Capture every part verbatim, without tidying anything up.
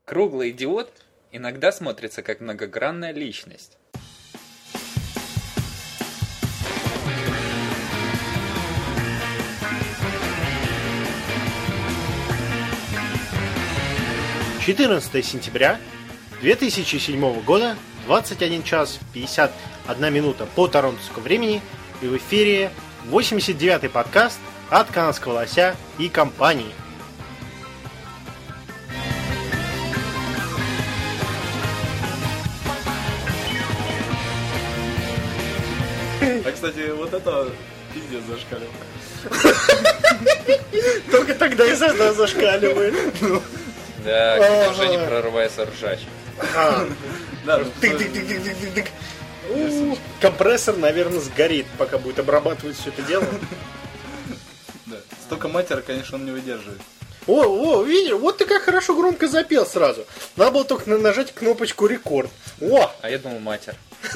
Круглый идиот иногда смотрится как многогранная личность. четырнадцатое сентября две тысячи седьмого года, двадцать один час пятьдесят одна минута по торонтовскому времени, и в эфире восемьдесят девятый подкаст от Канадского лося и компании. А, кстати, вот это пиздец зашкаливает. Только тогда и тогда зашкаливает. Да, когда уже не прорывается ржач. Тык-тык-тык-тык-тык-тык. Компрессор, наверное, сгорит, пока будет обрабатывать все это дело. Да. Столько матера, конечно, он не выдерживает. О, о, видишь, вот ты как хорошо громко запел сразу. Надо было только нажать кнопочку рекорд. О! А я думал, матер.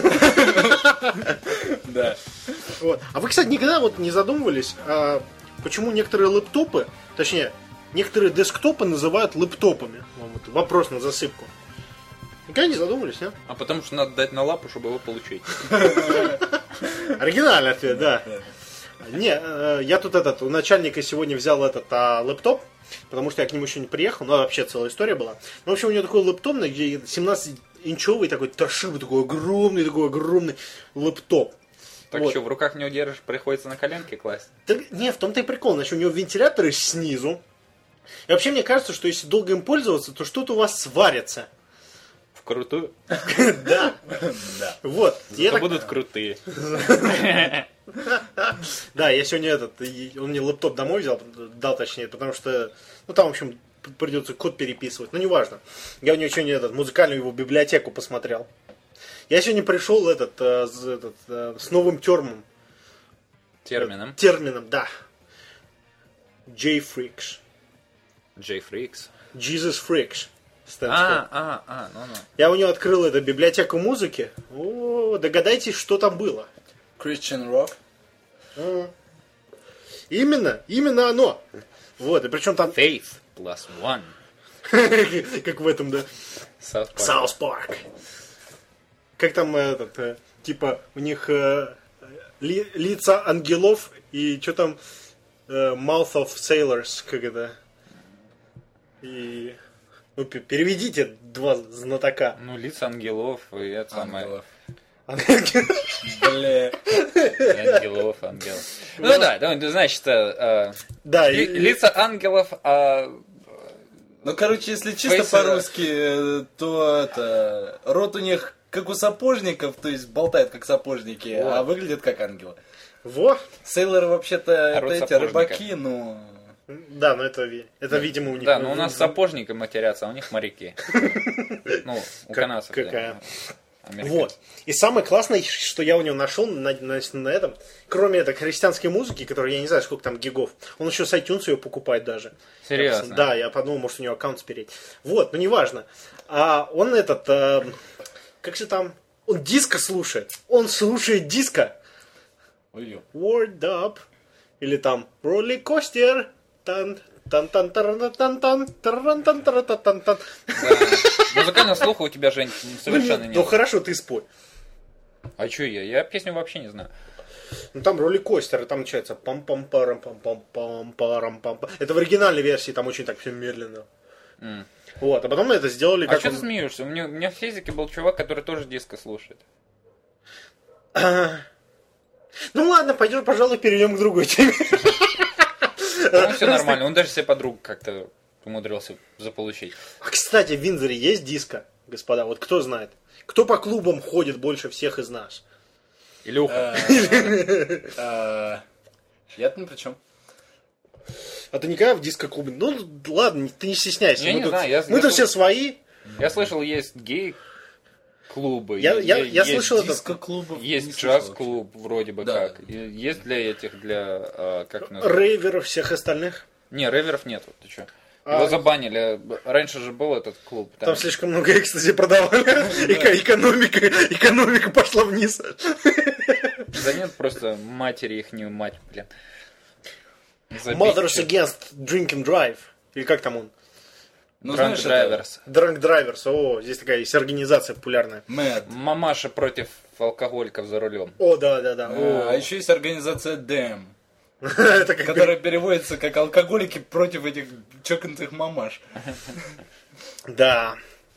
Да. Вот. А вы, кстати, никогда вот не задумывались, а почему некоторые лэптопы, точнее, некоторые десктопы называют лэптопами? Вот вопрос на засыпку. Никогда не задумывались, нет? А потому что надо дать на лапу, чтобы его получить. Оригинальный ответ, да. Не, я тут этот, у начальника сегодня взял этот а, лэптоп, потому что я к нему еще не приехал, но вообще целая история была. Ну, в общем, у него такой лэптоп, где семнадцатиинчовый такой тошибый, такой огромный, такой огромный лэптоп. Так вот. что, в руках не удержишь, приходится на коленке класть? Так, не, в том-то и прикол, значит, у него вентиляторы снизу. И вообще мне кажется, что если долго им пользоваться, то что-то у вас сварится. В крутую? Да. Вот. Зато будут крутые. Да, я сегодня этот, он мне лэптоп домой взял, дал точнее, потому что, ну там, в общем, придется код переписывать, но неважно. Я у него сегодня этот, музыкальную его библиотеку посмотрел. Я сегодня пришел этот, этот, с новым термом. Термином? Термином, да. J-Freaks. J-Freaks? Jesus Freaks. А, а, а, ну, ну. Я у него открыл эту библиотеку музыки. О, догадайтесь, что там было. Christian Rock. А. Именно, именно оно. Вот, и причем там... Faith plus one. Как в этом, да. South Park. South Park. Как там этот, э, типа, у них э, ли, лица ангелов и что там э, Mouth of Sailors, как это. И... Ну, переведите два знатока. Ну, лица ангелов и это самое. Бля. Ангелов, ангелов. Ну да, да, значит, э, да, ли, и... лица ангелов, а... Ну, короче, если чисто Фейсы, по-русски, то это рот у них как у сапожников, то есть болтают как сапожники, Во. а выглядят как ангелы. Во! Сейлоры вообще-то А это рот эти сапожника. рыбаки, ну... Да, но это, это видимо, у них... Да, но у нас сапожники матерятся, а у них моряки. Ну, у канадцев. Какая? Вот. И самое классное, что я у него нашел на, на, на этом, кроме этой христианской музыки, которая, я не знаю, сколько там гигов, он еще с iTunes ее покупает даже. Серьезно? Я, да, я подумал, может, у него аккаунт спереть. Вот, ну неважно. А он этот, а, как же там, он диско слушает. Он слушает диско. Ой-ё. Word up. Или там Rollercoaster. Тан тан тан тан тан тан тан тан тан тан тан. Музыкального слуха у тебя, Жень, совершенно нет. Ну хорошо, ты спой. А что я? Я песню вообще не знаю. Ну там роликостер, и там начинается пам пам парам пам пам пам парам пам пам. Это в оригинальной версии, там очень так все медленно. Mm. Вот, а потом мы это сделали а как. А что он... ты смеешься? У меня, у меня в физике был чувак, который тоже диско слушает. Ну ладно, пойдем, пожалуй, перейдем к другой теме. Ну, все нормально, он даже себе подругу как-то умудрился заполучить. А, кстати, в Виндзоре есть диско, господа, вот кто знает? Кто по клубам ходит больше всех из нас? Илюха. Я-то ни при чем. А ты никогда в диско-клубе? Ну ладно, ты не стесняйся. Я не знаю, Мы тут все свои. Я слышал, есть гей-клубы. Я, я, я слышал это. Диско-клубов. Есть джаз-клуб вроде бы Да. как. И есть для этих, для... а, как называется? Рейверов, всех остальных. Не, рейверов нету, ты что? А- Его забанили. Раньше же был этот клуб. Там слишком много экстази продавали. Эко- Экономика, экономика пошла вниз. Да нет, просто матери их не мать, блин. Забить Mothers чё. Against Drink and Drive. Или как там он? Ну, Drunk знаешь, Drivers. Drunk Drivers. О, здесь такая есть организация популярная. Мэд. Мамаша против алкоголиков за рулем. О, да, да, да. А, О. а еще есть организация дэм, Это как которая переводится как алкоголики против этих чокнутых мамаш. Да.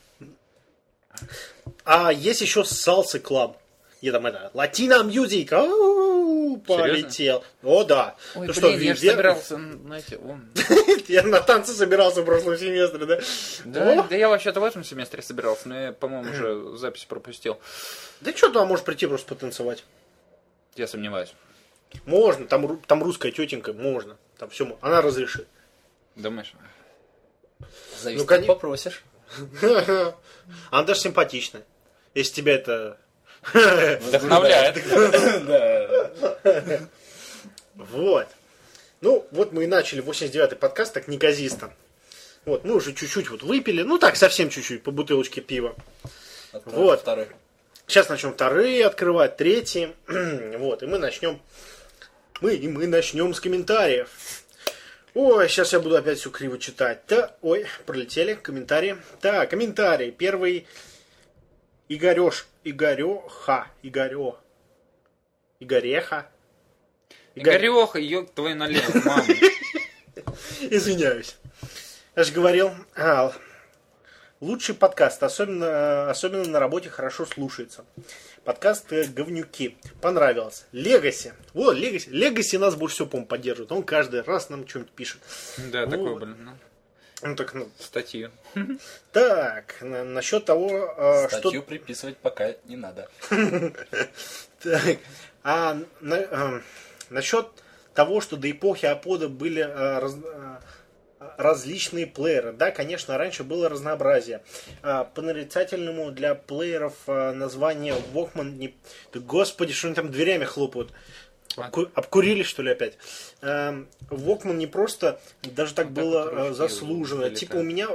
А есть еще Salsa Club. И там это, Latino Music. Ау, полетел. О, да. Ой, Ну блин, я ве- же собирался, знаете, он... Я на танцы собирался в прошлом семестре, да? Да, О, да я вообще-то в этом семестре собирался, но я, по-моему, уже запись пропустил. да что туда можешь прийти просто потанцевать? Я сомневаюсь. Можно, там, ру- там русская тетенька, можно. Там все, она разрешит. Думаешь? Зависит, Ну, конечно. попросишь. Она даже симпатичная. Если тебя это... Вдохновляет. Да. Вот. Ну, вот мы и начали восемьдесят девятый подкаст так неказисто. Вот, мы уже чуть-чуть вот выпили. Ну так, совсем чуть-чуть, по бутылочке пива. Вот. Второй. Сейчас начнем вторые открывать, третьи. Вот, и мы начнем... Мы, и мы начнем с комментариев. Ой, сейчас я буду опять все криво читать. Да, ой, пролетели комментарии. Так, комментарий. Первый... Игорёш, Игорёха, Игорё, Игореха. Игорь- Игореха, ёб твою налево, мама. Извиняюсь. Я же говорил, а, лучший подкаст, особенно, особенно на работе хорошо слушается. Подкаст э, «Говнюки». Понравился. Легаси. Вот, Легаси. Легаси нас больше всего, по-моему, поддерживает. Он каждый раз нам что-нибудь пишет. Да, такой, Вот. блин, ну, Ну, так, ну, статью. так, на- насчет того, э, что... Статью приписывать пока не надо. Так, а на- э, насчет того, что до эпохи iPod были э, раз- э, различные плееры. Да, конечно, раньше было разнообразие. А, по нарицательному для плееров э, название Walkman не... Да, господи, что они там дверями хлопают. Обку- Обкурили, что ли, опять? Эм, Walkman не просто даже так Вот так было вот э, ручки заслужено. вылетают. Типа у меня...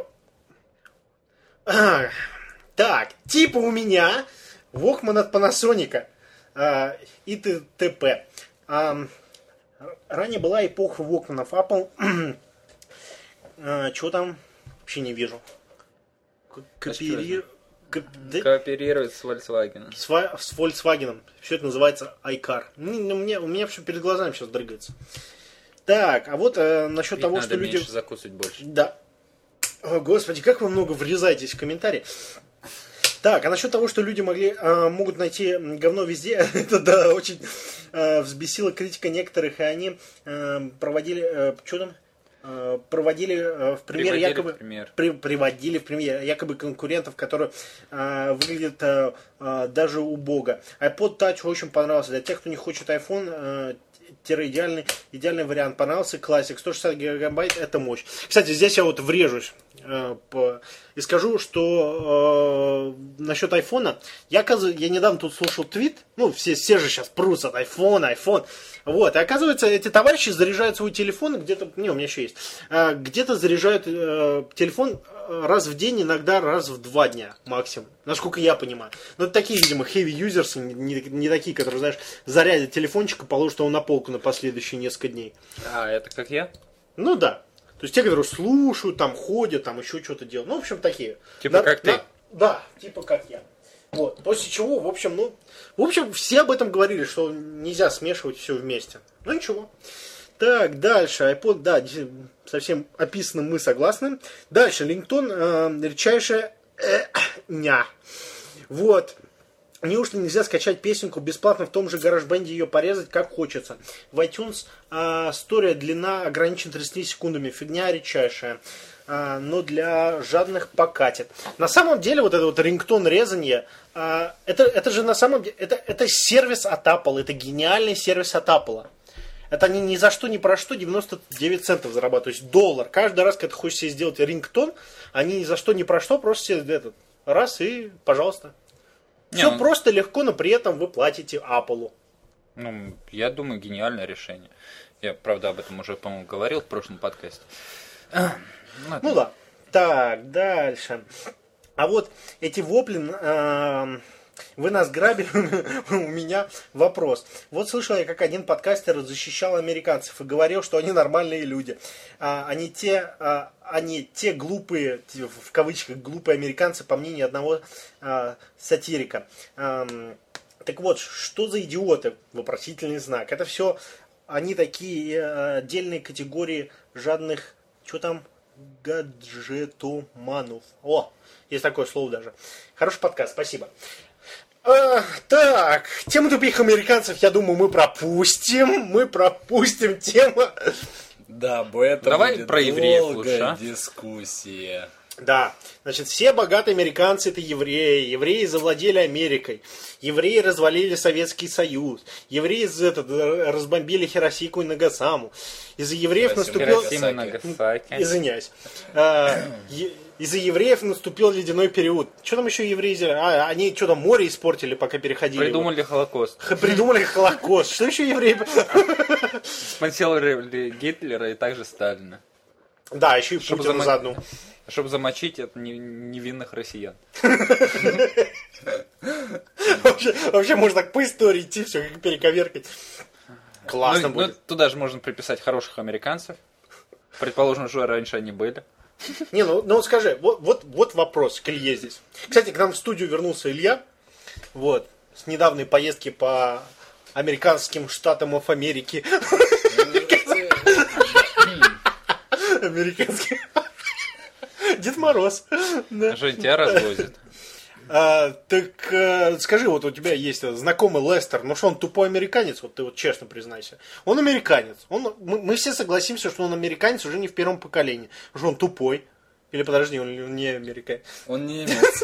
А, так, типа у меня Walkman от Panasonic а, и т.п. А, ранее была эпоха Walkman'ов. Apple... а, что там? Вообще не вижу. К- Копири... коп- да- Кооперирует с Volkswagen. с, Ва- с Volkswagen. Все это называется iCar. М, ну, мне- у меня все перед глазами сейчас дрыгается. Так, а вот э, насчет Ведь того, надо что люди... меньше закусывать больше. Да. О, господи, как вы много врезаетесь в комментарии. Так, а насчет того, что люди могли, э, могут найти говно везде, это да, очень э, взбесила критика некоторых, и они э, проводили, э, что там, Э, проводили э, в пример Приводили якобы в пример. при- приводили в пример якобы конкурентов, которые э, выглядят э, э, даже убого. iPod Touch очень понравился. Для тех, кто не хочет iPhone, э, тире идеальный, идеальный вариант. Понравился Classic. сто шестьдесят гигабайт это мощь. Кстати, здесь я вот врежусь э, по, и скажу, что э, насчет айфона, я, оказывается, я недавно тут слушал твит, ну, все, все же сейчас прутся от iPhone, iPhone. Вот, и оказывается, эти товарищи заряжают свой телефон где-то, не, у меня еще есть, э, где-то заряжают э, телефон раз в день, иногда раз в два дня максимум, насколько я понимаю. Но это такие, видимо, heavy users, не, не такие, которые, знаешь, зарядят телефончик и положат его на полку на последующие несколько дней. А, это как я? Ну да. То есть те, которые слушают, там ходят, там еще что-то делают. Ну, в общем, такие. Типа На- как ты. на- Да, типа как я. Вот. После чего, в общем, ну... В общем, все об этом говорили, что нельзя смешивать все вместе. Ну, ничего. Так, дальше. iPod, да, действительно, совсем описанным мы согласны. Дальше. Лингтон, э, редчайшая э, ня. Вот. Неужто нельзя скачать песенку бесплатно в том же GarageBand, ее порезать как хочется? В iTunes э, история длина ограничена тридцатью секундами. Фигня редчайшая. Э, но для жадных покатит. На самом деле, вот это вот рингтон резанье, э, это, это же на самом деле, это, это сервис от Apple. Это гениальный сервис от Apple. Это они ни за что, ни про что девяносто девять центов зарабатывают. То есть доллар. Каждый раз, когда ты хочешь себе сделать рингтон, они ни за что, ни про что, просто себе этот раз и, пожалуйста. Не, Все ну- просто легко, но при этом вы платите Apple. Ну, я думаю, гениальное решение. Я, правда, об этом уже, по-моему, говорил в прошлом подкасте. Ладно. Ну да. Так, дальше. А вот эти вопли э, Вы нас грабили, у меня вопрос. Вот слышал я, как один подкастер защищал американцев и говорил, что они нормальные люди. А, они, те, а, они те глупые, в кавычках, глупые американцы, по мнению одного а, сатирика. А, так вот, что за идиоты? Вопросительный знак. Это все, они такие а, отдельные категории жадных, что там, гаджетоманов. О, есть такое слово даже. Хороший подкаст, спасибо. А, так, тему тупых американцев, я думаю, мы пропустим. Мы пропустим тему. Да, бо это Давай будет про евреев долгая лучше, а? дискуссия. Да, значит, все богатые американцы это евреи. Евреи завладели Америкой. Евреи развалили Советский Союз. Евреи из- этот, разбомбили Хиросику и Нагасаму. Из-за евреев наступил... Хиросима, Нагасаки. Извиняюсь. А, е- Из-за евреев наступил ледяной период. Что там еще евреи сделали? А, они что там море испортили, пока переходили. Придумали Холокост. Х- Придумали Холокост. Что еще евреи... Спонсировали Гитлера и также Сталина. Да, еще и Чтобы Путина зама- заодно. Чтобы замочить это не- невинных россиян. Вообще, вообще можно так по истории идти, все как перековеркать. Классно Ну, ну, будет. туда же можно приписать хороших американцев. Предположим, что раньше они были. Не, ну, ну вот скажи, вот, вот, вот вопрос к Илье здесь. Кстати, к нам в студию вернулся Илья. Вот. С недавней поездки по американским штатам of Америки. Американский. Дед Мороз. Да. Жень, тебя развозят. А, так э, скажи, вот у тебя есть э, знакомый Лестер, ну что он тупой американец, вот ты вот честно признайся. Он американец. Он, мы, мы все согласимся, что он американец уже не в первом поколении. Что он тупой. Или подожди, он не американец. Он не немец.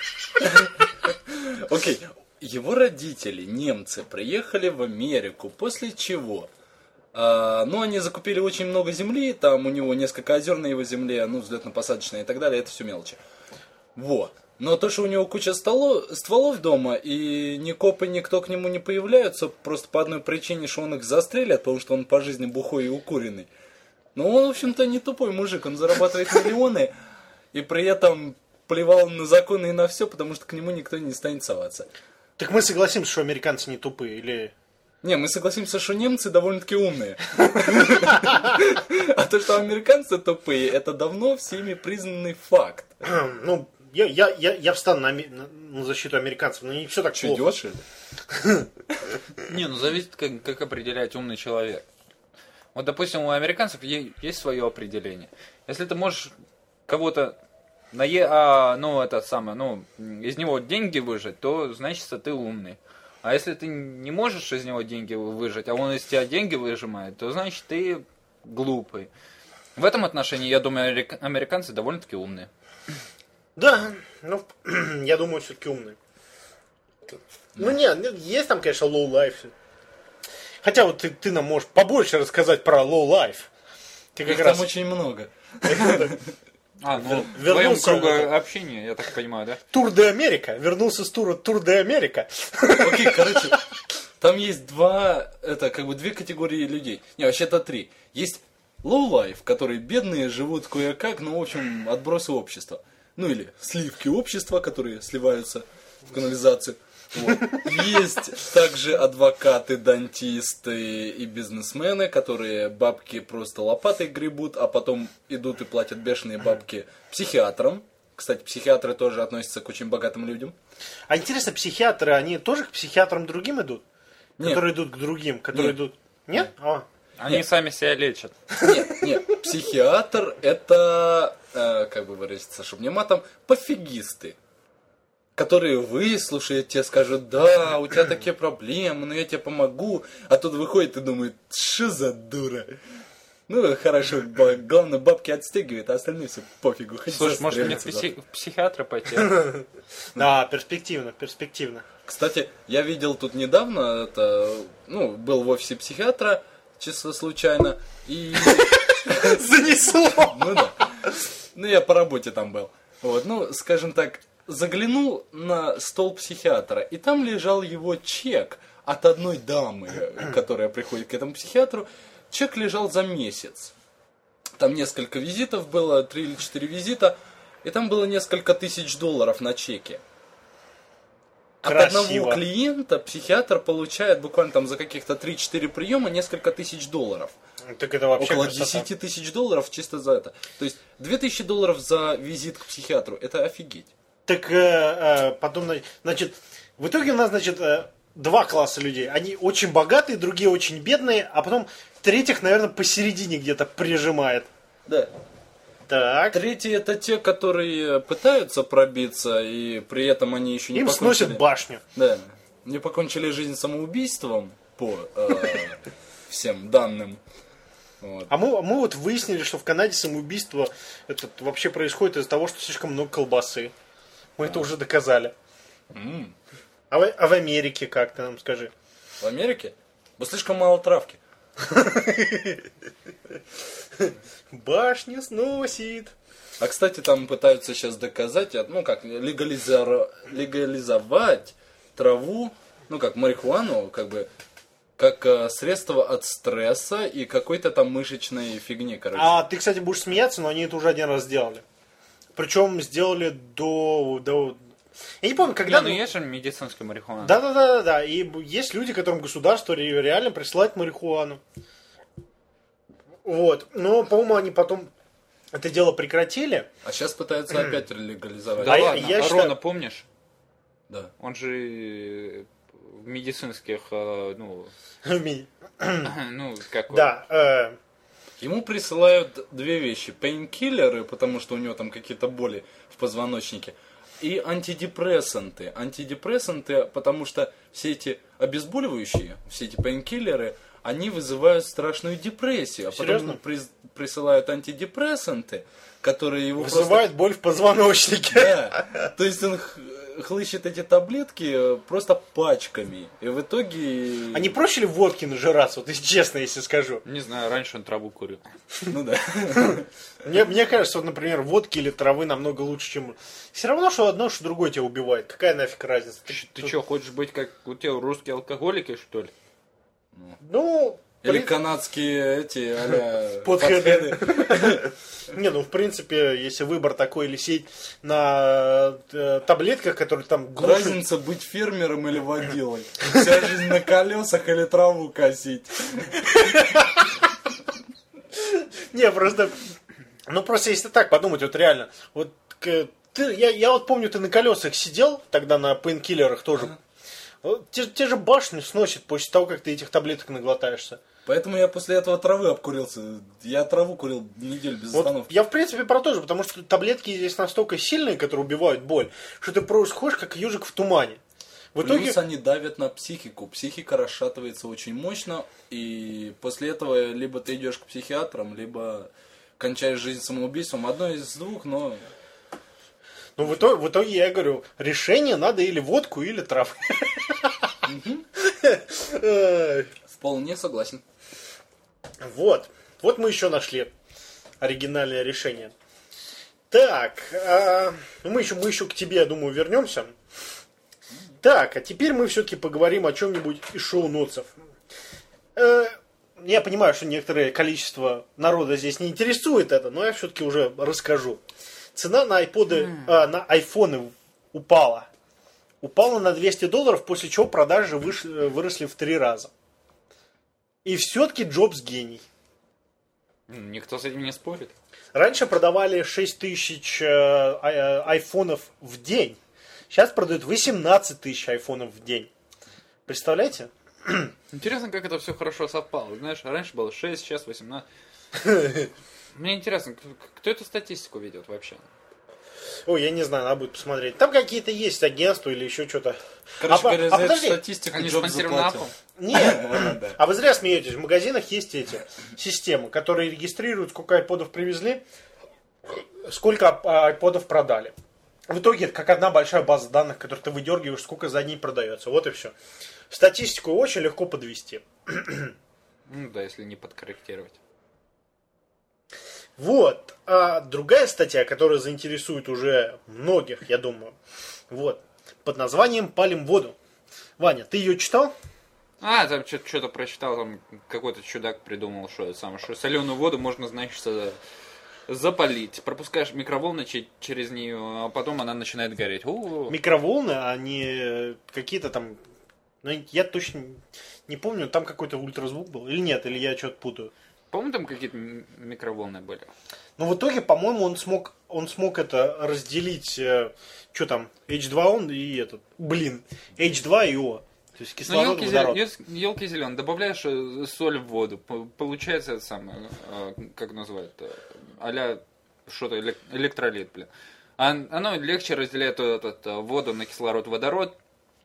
Окей, его родители, немцы, приехали в Америку, после чего... а, ну, они закупили очень много земли, там у него несколько озер на его земле, ну, взлетно-посадочные и так далее, это все мелочи. Вот. Но то, что у него куча столов, стволов дома, и ни копы, никто к нему не появляются, просто по одной причине, что он их застрелит, потому что он по жизни бухой и укуренный. Но он, в общем-то, не тупой мужик, он зарабатывает миллионы, и при этом плевал на законы и на все, потому что к нему никто не станет соваться. Так мы согласимся, что американцы не тупые, или... Не, мы согласимся, что немцы довольно-таки умные. А то, что американцы тупые, это давно всеми признанный факт. Ну, я, я, я, я встану на, ами- на- на защиту американцев, но не все так Че, плохо. идешь, что ли? Не, ну зависит, как, как определять умный человек. Вот, допустим, у американцев е- есть свое определение. Если ты можешь кого-то нае... а, ну, это самое, ну, из него деньги выжать, то, значит, ты умный. А если ты не можешь из него деньги выжать, а он из тебя деньги выжимает, то, значит, ты глупый. В этом отношении, я думаю, америк- американцы довольно-таки умные. Да, ну, я думаю, все-таки умные. Ну, нет, ну, есть там, конечно, low life. Хотя вот ты, ты нам можешь побольше рассказать про low life. Ты как Их раз... там очень много. А, ну, в Вернулся твоем кругу это- общения, я так понимаю, да? Тур де Америка. Вернулся с тура Тур де Америка. Окей, короче, там есть два, это как бы две категории людей. Не, вообще это три. Есть low life, которые бедные, живут кое-как, ну, в общем, отбросы общества. Ну, или сливки общества, которые сливаются в канализацию. Вот. Есть также адвокаты, дантисты и бизнесмены, которые бабки просто лопатой гребут, а потом идут и платят бешеные бабки психиатрам. Кстати, психиатры тоже относятся к очень богатым людям. А интересно, психиатры, они тоже к психиатрам другим идут? Нет. Которые идут к другим, которые Нет. идут... Нет? А. Они сами себя лечат. Нет, нет, психиатр это, э, как бы выразиться, чтобы не матом, пофигисты. Которые выслушают тебя, скажут, да, у тебя такие проблемы, но я тебе помогу. А тут выходит и думает, что за дура. Ну, хорошо, ба- главное, бабки отстегивает, а остальное все пофигу. хоть Слушай, может мне в застрелиться, да. пси- в психиатра пойти? Да, перспективно, перспективно. Кстати, я видел тут недавно, это, ну, был в офисе психиатра, чисто случайно, и... Занесло! Ну да. Ну, я по работе там был. Вот, ну, скажем так, заглянул на стол психиатра, и там лежал его чек от одной дамы, которая приходит к этому психиатру. Чек лежал за месяц. Там несколько визитов было, три или четыре визита, и там было несколько тысяч долларов на чеке. от Красиво. одного клиента психиатр получает буквально там за каких-то три-четыре приема несколько тысяч долларов. Так это вообще Около красота. десять тысяч долларов чисто за это. То есть две тысячи долларов за визит к психиатру. Это офигеть. Так э, э, потом, значит, в итоге у нас, значит, э, два класса людей. Они очень богатые, другие очень бедные, а потом третьих, наверное, посередине где-то прижимает. Да. Так. Третьи это те, которые пытаются пробиться, и при этом они еще не Им покончили... сносят башню. Да. Не покончили жизнь самоубийством по э, всем данным. Вот. А мы, мы вот выяснили, что в Канаде самоубийство это вообще происходит из-за того, что слишком много колбасы. Мы это уже доказали. М. А в, а в Америке как ты нам скажи? В Америке? Бо слишком мало травки. Башню сносит. А кстати, там пытаются сейчас доказать, ну как, легализар... легализовать траву, ну как марихуану, как бы, как э, средство от стресса и какой-то там мышечной фигни, короче. А ты, кстати, будешь смеяться, но они это уже один раз сделали. Причем сделали до... до... Я не помню, когда... Когда, ну есть же медицинская марихуана. Да, да, да, да, да. И есть люди, которым государство ре- реально присылает марихуану. Вот. Но, по-моему, они потом это дело прекратили. А сейчас пытаются опять легализовать. Да А я- ладно, я а считаю- Рона помнишь? Да. Он же э, в медицинских, э, ну, ну, как он? Да. э, Ему присылают две вещи. Пейнкиллеры, потому что у него там какие-то боли в позвоночнике. И антидепрессанты. Антидепрессанты, потому что все эти обезболивающие, все эти пейнкиллеры, они вызывают страшную депрессию. А Серьезно? потом при- присылают антидепрессанты, которые его Вызывает боль в позвоночнике. просто... Да. То есть он х- хлыщет эти таблетки просто пачками. И в итоге... А не проще ли водки нажираться? Вот если честно, если скажу. Не знаю, раньше он траву курил. Ну да. Мне, мне кажется, вот, например, водки или травы намного лучше, чем... Все равно, что одно, что другое тебя убивает. Какая нафиг разница? Ты, Ты тут- что, хочешь быть как у тебя русские алкоголики, что ли? Ну... Или при- канадские эти а-ля Подхеды. подхеды. Не, ну в принципе, если выбор такой, или сидеть на э, таблетках, которые там глушат. Разница быть фермером или водилой. Вся жизнь на колесах или траву косить. Не, просто. Ну просто если так подумать, вот реально. Вот к- ты, я, я вот помню, ты на колесах сидел, тогда на пейнкиллерах тоже. Вот те, те же башню сносит после того, как ты этих таблеток наглотаешься. Поэтому я после этого травы обкурился. Я траву курил неделю без Вот остановки. я в принципе про то же, потому что таблетки здесь настолько сильные, которые убивают боль, что ты просто ходишь как ежик в тумане. В итоге... Плюс они давят на психику. Психика расшатывается очень мощно. И после этого либо ты идешь к психиатрам, либо кончаешь жизнь самоубийством. Одно из двух, но... Ну, в итоге, в итоге я говорю, решение надо или водку, или травы. Ай. Вполне согласен. Вот. Вот мы еще нашли оригинальное решение. Так, а, мы, еще, мы еще к тебе, я думаю, вернемся. Так, а теперь мы все-таки поговорим о чем-нибудь из шоу-нотсов. Э, я понимаю, что некоторое количество народа здесь не интересует это, но я все-таки уже расскажу. Цена на айподы, а, на айфоны упала. Упала на двести долларов, после чего продажи выш- выросли в три раза. И все-таки Джобс гений. М, Никто с этим не спорит. Раньше продавали шесть тысяч э, ай- э, айфонов в день. Сейчас продают восемнадцать тысяч айфонов в день. Представляете? Интересно, как это все хорошо совпало. Знаешь, раньше было шесть, сейчас восемнадцать. Мне интересно, к- кто эту статистику ведет вообще? Ой, я не знаю, надо будет посмотреть. Там какие-то есть агентства или еще что-то. Короче А по- говоря, а за эту подожди. статистику Они Джобс спонсированы заплатил. Apple? Нет. А вы зря смеетесь. В магазинах есть эти системы, которые регистрируют, сколько айподов привезли, сколько а, айподов продали. В итоге это как одна большая база данных, которую ты выдергиваешь, сколько за день продается. Вот и все. Статистику очень легко подвести. Ну да, если не подкорректировать. Вот. А другая статья, которая заинтересует уже многих, я думаю. Вот. Под названием «Палим воду». Ваня, ты ее читал? А, там что-то прочитал, там какой-то чудак придумал, что это самое, что соленую воду можно, значит, э, запалить, пропускаешь микроволны че- через нее, а потом она начинает гореть. У-у-у. Микроволны, а не какие-то там... Ну, я точно не помню, там какой-то ультразвук был. Или нет, или я что-то путаю. По-моему, там какие-то м- микроволны были. Но в итоге, по-моему, он смог, он смог это разделить, э, что там, эйч два он и этот, блин, эйч два и О. То есть Ну, кислород, елки, водород. елки зеленые, добавляешь э, соль в воду, по- получается это самое, э, как называют, э, а-ля что-то, элек- электролит, блин. А, оно легче разделяет этот, э, воду на кислород, водород.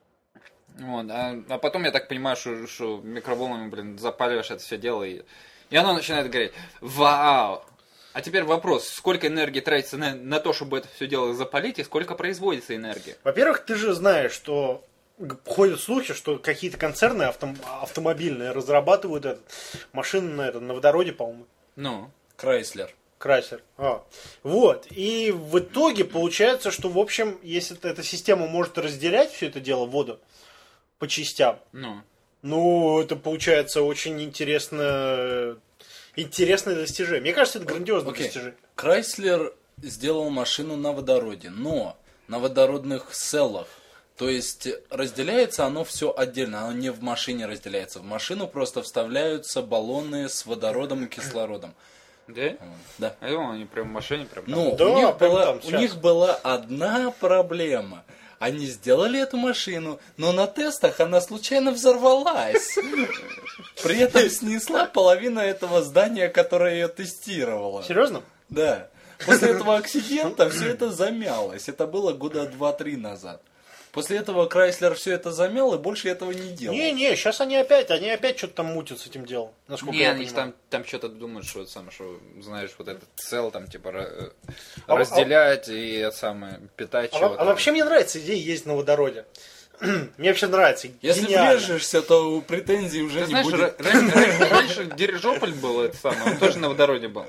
Вот, а, а потом, я так понимаю, что, что микроволнами, блин, запаливаешь это все дело, и, и оно начинает гореть. Вау! А теперь вопрос, сколько энергии тратится на, на то, чтобы это все дело запалить, и сколько производится энергии? Во-первых, ты же знаешь, что г- ходят слухи, что какие-то концерны автом- автомобильные разрабатывают этот, машины на, этом, на водороде, по-моему. Ну, Крайслер. Крайслер. А. Вот. И в итоге получается, что, в общем, если эта, эта система может разделять все это дело, воду, по частям, ну. ну, это получается очень интересно, интересное достижение. Мне кажется, это грандиозное Окей. достижение. Крайслер сделал машину на водороде, но на водородных селлах. То есть разделяется оно все отдельно, оно не в машине разделяется. В машину просто вставляются баллоны с водородом и кислородом. Да? Да. А я думал, они прям в машине прям там. Но Да, у, них прям была, там, у сейчас. них была одна проблема. Они сделали эту машину, но на тестах она случайно взорвалась. При этом снесла половину этого здания, которое ее тестировало. Серьезно? Да. После этого акцидента все это замялось. Это было года два-три назад. После этого Крайслер все это замял и больше этого не делал. Не-не, сейчас они опять, они опять что-то там мутят с этим делом. Насколько Не, я они ж понимаю. там, там что-то думают, что это самое, что, знаешь, вот этот цел там, типа, ра- А- разделять и это самое, питать А, во- чего-то. а вообще мне нравится идея ездить на водороде. Мне вообще нравится. Если Гениально. врежешься, то претензий уже Ты не знаешь, будет. ра- раньше, раньше- раньше дирижополь был, это самое, он тоже на водороде был.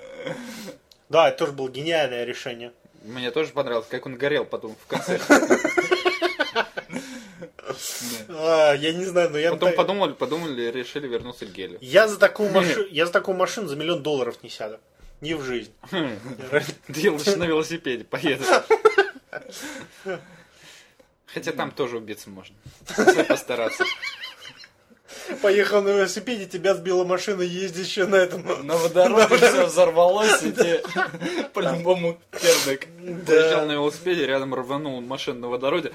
Да, это тоже было гениальное решение. Мне тоже понравилось, как он горел потом в конце. А, я не знаю, но я... Потом на- подумали, подумали, решили вернуться к гелю. Я за такую машину, я за такую машину за миллион долларов не сяду. Не в жизнь. Делаешь на велосипеде, поедешь. Хотя там тоже убиться можно. Если постараться. Поехал на велосипеде, тебя сбила машина, ездящая на этом. На водороде все взорвалось, и тебе по-любому пердак. Проезжал на велосипеде, рядом рванул машину на водороде.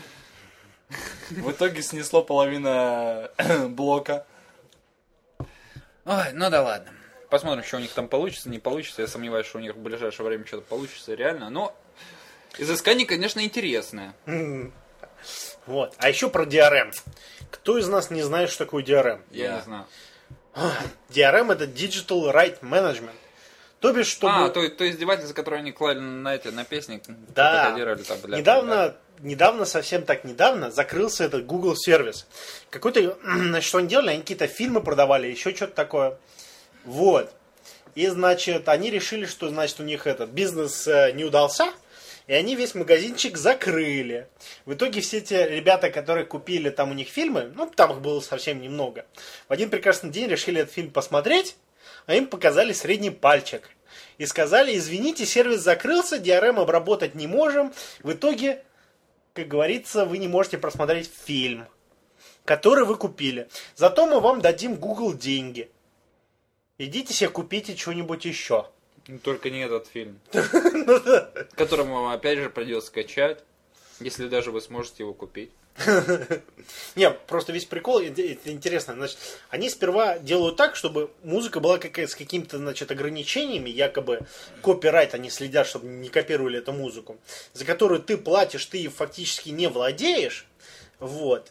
В итоге снесло половина блока. Ой, ну да ладно. Посмотрим, что у них там получится, не получится. Я сомневаюсь, что у них в ближайшее время что-то получится реально. Но изыскание, конечно, интересное. Вот. А еще про ди ар эм. Кто из нас не знает, что такое ди ар эм? Я Я. не знаю. ди ар эм это Digital Right Management. То бишь, чтобы... А, то, то издевательство, которое они клали на эти, на песни, Да. пропагандировали там, бля, недавно, да. недавно, совсем так недавно, закрылся этот Google сервис. Какой-то, значит, что они делали? Они какие-то фильмы продавали, еще что-то такое. Вот. И, значит, они решили, что, значит, у них этот бизнес э, не удался, и они весь магазинчик закрыли. В итоге все те ребята, которые купили там у них фильмы, ну, там их было совсем немного, в один прекрасный день решили этот фильм посмотреть, а им показали средний пальчик. И сказали, извините, сервис закрылся, ди ар эм обработать не можем. В итоге, как говорится, вы не можете просмотреть фильм, который вы купили. Зато мы вам дадим Google деньги. Идите себе купите что-нибудь еще. Ну, только не этот фильм. Который вам опять же придется скачать, если даже вы сможете его купить. Не, просто весь прикол, это это интересно. Значит, они сперва делают так, чтобы музыка была какая- с какими-то, значит, ограничениями, якобы копирайт, они следят, чтобы не копировали эту музыку, за которую ты платишь, ты фактически не владеешь. Вот.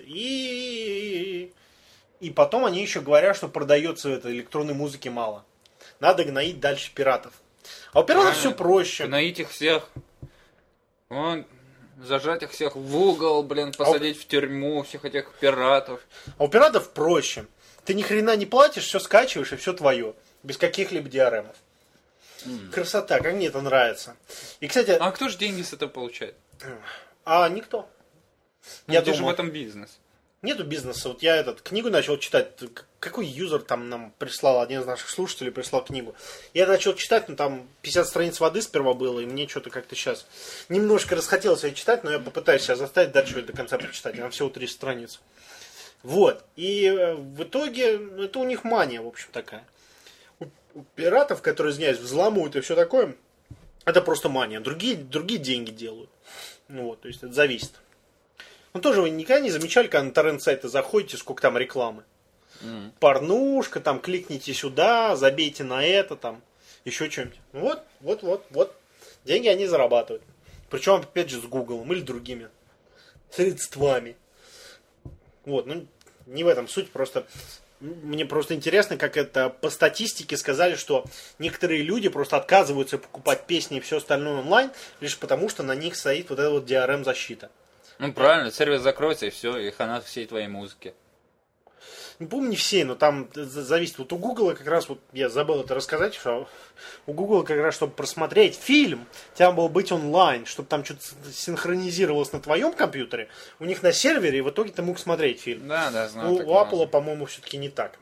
И, и потом они еще говорят, что продается это электронной музыки мало. Надо гноить дальше пиратов. А у пиратов все проще. Гноить их всех. Вон, зажать их всех в угол, блин, посадить в тюрьму всех этих пиратов. А у пиратов проще. Ты ни хрена не платишь, все скачиваешь и все твое. Без каких-либо ди ар эмов. Mm. Красота, как мне это нравится. И, кстати... А кто же деньги с этого получает? А никто. Ну, Я где же в думаю. этом бизнес? нету бизнеса. Вот я этот книгу начал читать. Какой юзер там нам прислал, один из наших слушателей прислал книгу. Я начал читать, ну там пятьдесят страниц воды сперва было, и мне что-то как-то сейчас немножко расхотелось ее читать, но я попытаюсь себя заставить дальше до конца прочитать. Там всего три страницы. Вот. И в итоге, ну, это у них мания, в общем, такая. У, у пиратов, которые, извиняюсь, взламывают и все такое, это просто мания. Другие, другие деньги делают. Ну вот, то есть это зависит. Ну тоже вы никогда не замечали, когда на торрент-сайты заходите, сколько там рекламы? Mm. Порнушка, там кликните сюда, забейте на это, там, еще что-нибудь. Вот, вот, вот, вот. Деньги они зарабатывают. Причем, опять же, с Гуглом или другими средствами. Вот, ну, не в этом суть, просто мне просто интересно, как это по статистике сказали, что некоторые люди просто отказываются покупать песни и все остальное онлайн, лишь потому, что на них стоит вот эта вот ди ар эм-защита. Ну, правильно, сервис закроется, и все, и хана всей твоей музыки. Не помню, не все, но там зависит. Вот у Гугла как раз, вот я забыл это рассказать, что у Гугла как раз, чтобы просмотреть фильм, тебе надо было быть онлайн, чтобы там что-то синхронизировалось на твоем компьютере, у них на сервере, и в итоге ты мог смотреть фильм. Да, да, знаю. У, у Apple, по-моему, все-таки не так.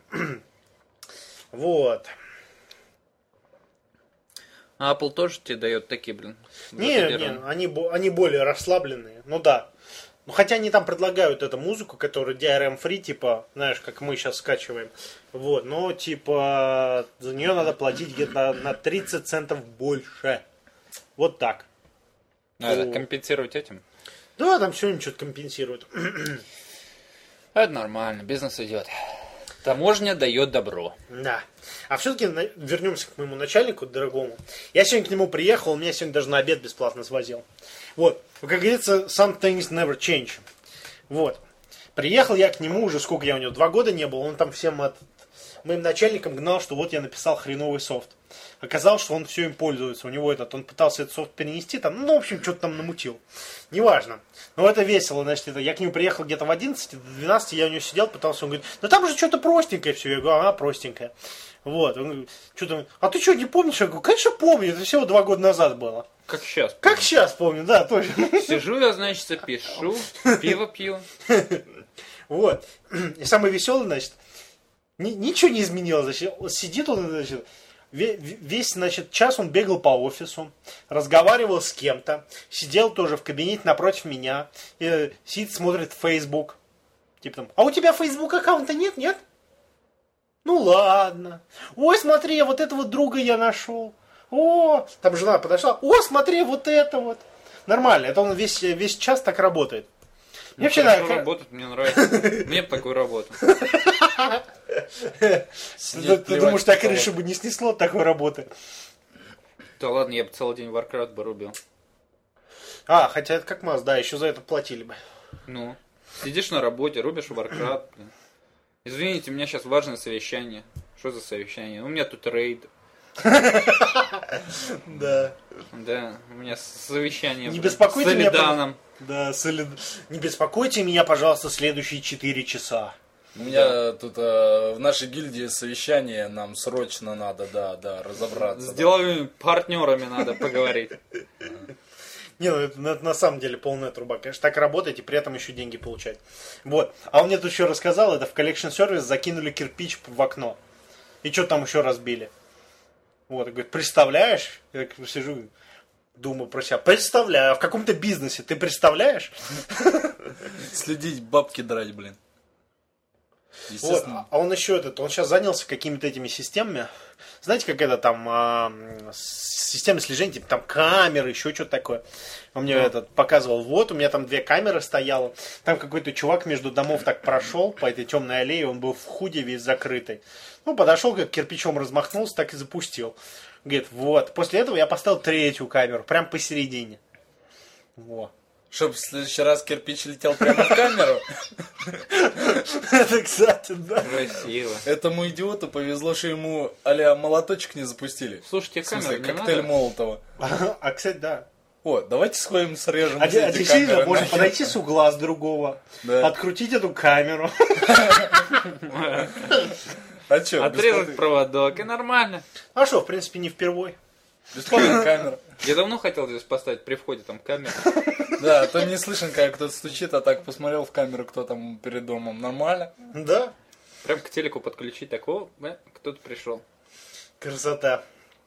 Вот. А Apple тоже тебе дает такие, блин. Не, не, они, они более расслабленные. Ну да. Ну, хотя они там предлагают эту музыку, которая ди ар эм-free, типа, знаешь, как мы сейчас скачиваем. Вот, но, типа, за нее надо платить где-то на тридцать центов больше. Вот так. Надо компенсировать этим? Да, там все что-то компенсируют. Это нормально, бизнес идет. Таможня дает добро. Да. А все-таки вернемся к моему начальнику, дорогому. Я сегодня к нему приехал, он меня сегодня даже на обед бесплатно свозил. Вот. Как говорится, some things never change. Вот. Приехал я к нему уже, сколько я у него, два года не был. Он там всем от... моим начальникам гнал, что вот я написал хреновый софт. Оказалось, что он все им пользуется. У него этот, он пытался этот софт перенести, там, ну, в общем, что-то там намутил. Неважно. Но это весело, значит, это, я к нему приехал где-то в одиннадцать, до двенадцати я у него сидел, пытался, он говорит, ну там же что-то простенькое все. Я говорю, ага, простенькое. Вот. Он говорит, что-то, а ты что, не помнишь? Я говорю, конечно помню, это всего два года назад было. Как сейчас помню. Как сейчас помню, да, точно. Сижу я, значит, пишу, пиво пью. Вот. И самое веселое, значит, ничего не изменилось. Значит, сидит он, значит, весь, значит, час он бегал по офису, разговаривал с кем-то, сидел тоже в кабинете напротив меня, и сидит, смотрит в Facebook. Типа там, а у тебя Facebook аккаунта нет, нет? Ну ладно. Ой, смотри, вот этого друга я нашел. О, там жена подошла. О, смотри, вот это вот. Нормально, это он весь, весь час так работает. Ну, мне вообще хорошо работает, мне нравится. Мне бы такую работу. Ты думаешь, так крышу бы не снесло от такой работы? Да ладно, я бы целый день Warcraft бы рубил. А, хотя это как Маз, да, еще за это платили бы. Ну, сидишь на работе, рубишь Warcraft. Извините, у меня сейчас важное совещание. Что за совещание? У меня тут рейд. Да. Да, у меня совещание. Не беспокойте с Солиданом. Да, солид... Не беспокойте меня, пожалуйста, следующие четыре часа. У меня да. тут э, в нашей гильдии совещание, нам срочно надо, да, да, разобраться. С да. деловыми партнерами надо поговорить. Не, ну это, это на самом деле полная труба. Конечно, так работать и при этом еще деньги получать. Вот. А он мне тут еще рассказал, это в Collection Service закинули кирпич в окно. И что там еще разбили? Вот, и говорит, представляешь? Я сижу, думаю про себя. Представляю, а в каком-то бизнесе ты представляешь? Следить, бабки драть, блин. Вот, а он еще этот, он сейчас занялся какими-то этими системами. Знаете, как это там а, системы слежения, типа там камеры, еще что-то такое. Он мне yeah. этот показывал, вот, у меня там две камеры стояло. Там какой-то чувак между домов так прошел по этой темной аллее, он был в худе весь закрытый. Ну, подошел, как кирпичом размахнулся, так и запустил. Говорит, вот. После этого я поставил третью камеру, прям посередине. Вот. Чтоб в следующий раз кирпич летел прямо в камеру. Это, кстати, да. Красиво. Этому идиоту повезло, что ему а-ля молоточек не запустили. Слушайте, камеру не коктейль надо? Молотова. А, кстати, да. О, давайте сходим срежем. А действительно, можно подойти с угла с другого, открутить эту камеру. А что? Отрезать проводок, и нормально. А что, в принципе, не впервой. Бесплатная камера. Я давно хотел здесь поставить при входе там камеру. Да, а то не слышно, как кто-то стучит, а так посмотрел в камеру, кто там перед домом. Нормально? Да, Прям к телеку подключить, так, о, э, кто-то пришел. красота.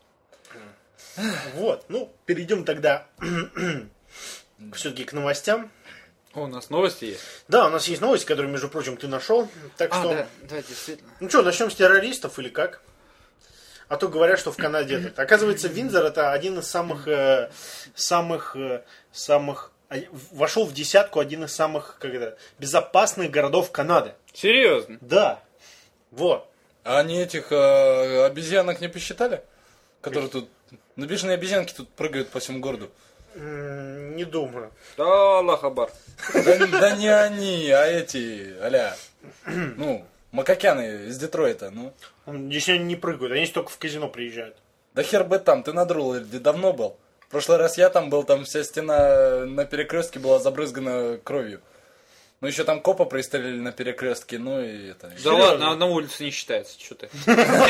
Вот, ну, перейдем тогда все-таки к новостям. О, у нас новости есть. Да, у нас есть новости, которые, между прочим, ты нашел. Так А, что, да, да, действительно. ну что, начнем с террористов или как? А то говорят, что в Канаде это. Оказывается, Виндзор это один из самых, э, самых, э, самых, э, вошел в десятку один из самых, как это, безопасных городов Канады. Серьезно? Да. Вот. А они этих э, обезьянок не посчитали? Которые тут... Ну, бешеные обезьянки тут прыгают по всему городу. М, Не думаю. Да, Аллах Акбар. Да, да не они, а эти, аля, ну, макакяны из Детройта, ну. Здесь они не прыгают, они только в казино приезжают. Да хер бы там, ты на Друлларде давно был. В прошлый раз я там был, там вся стена на перекрестке была забрызгана кровью. Ну, еще там копа пристрелили на перекрестке, ну и это... Да ладно, на улице не считается, что ты.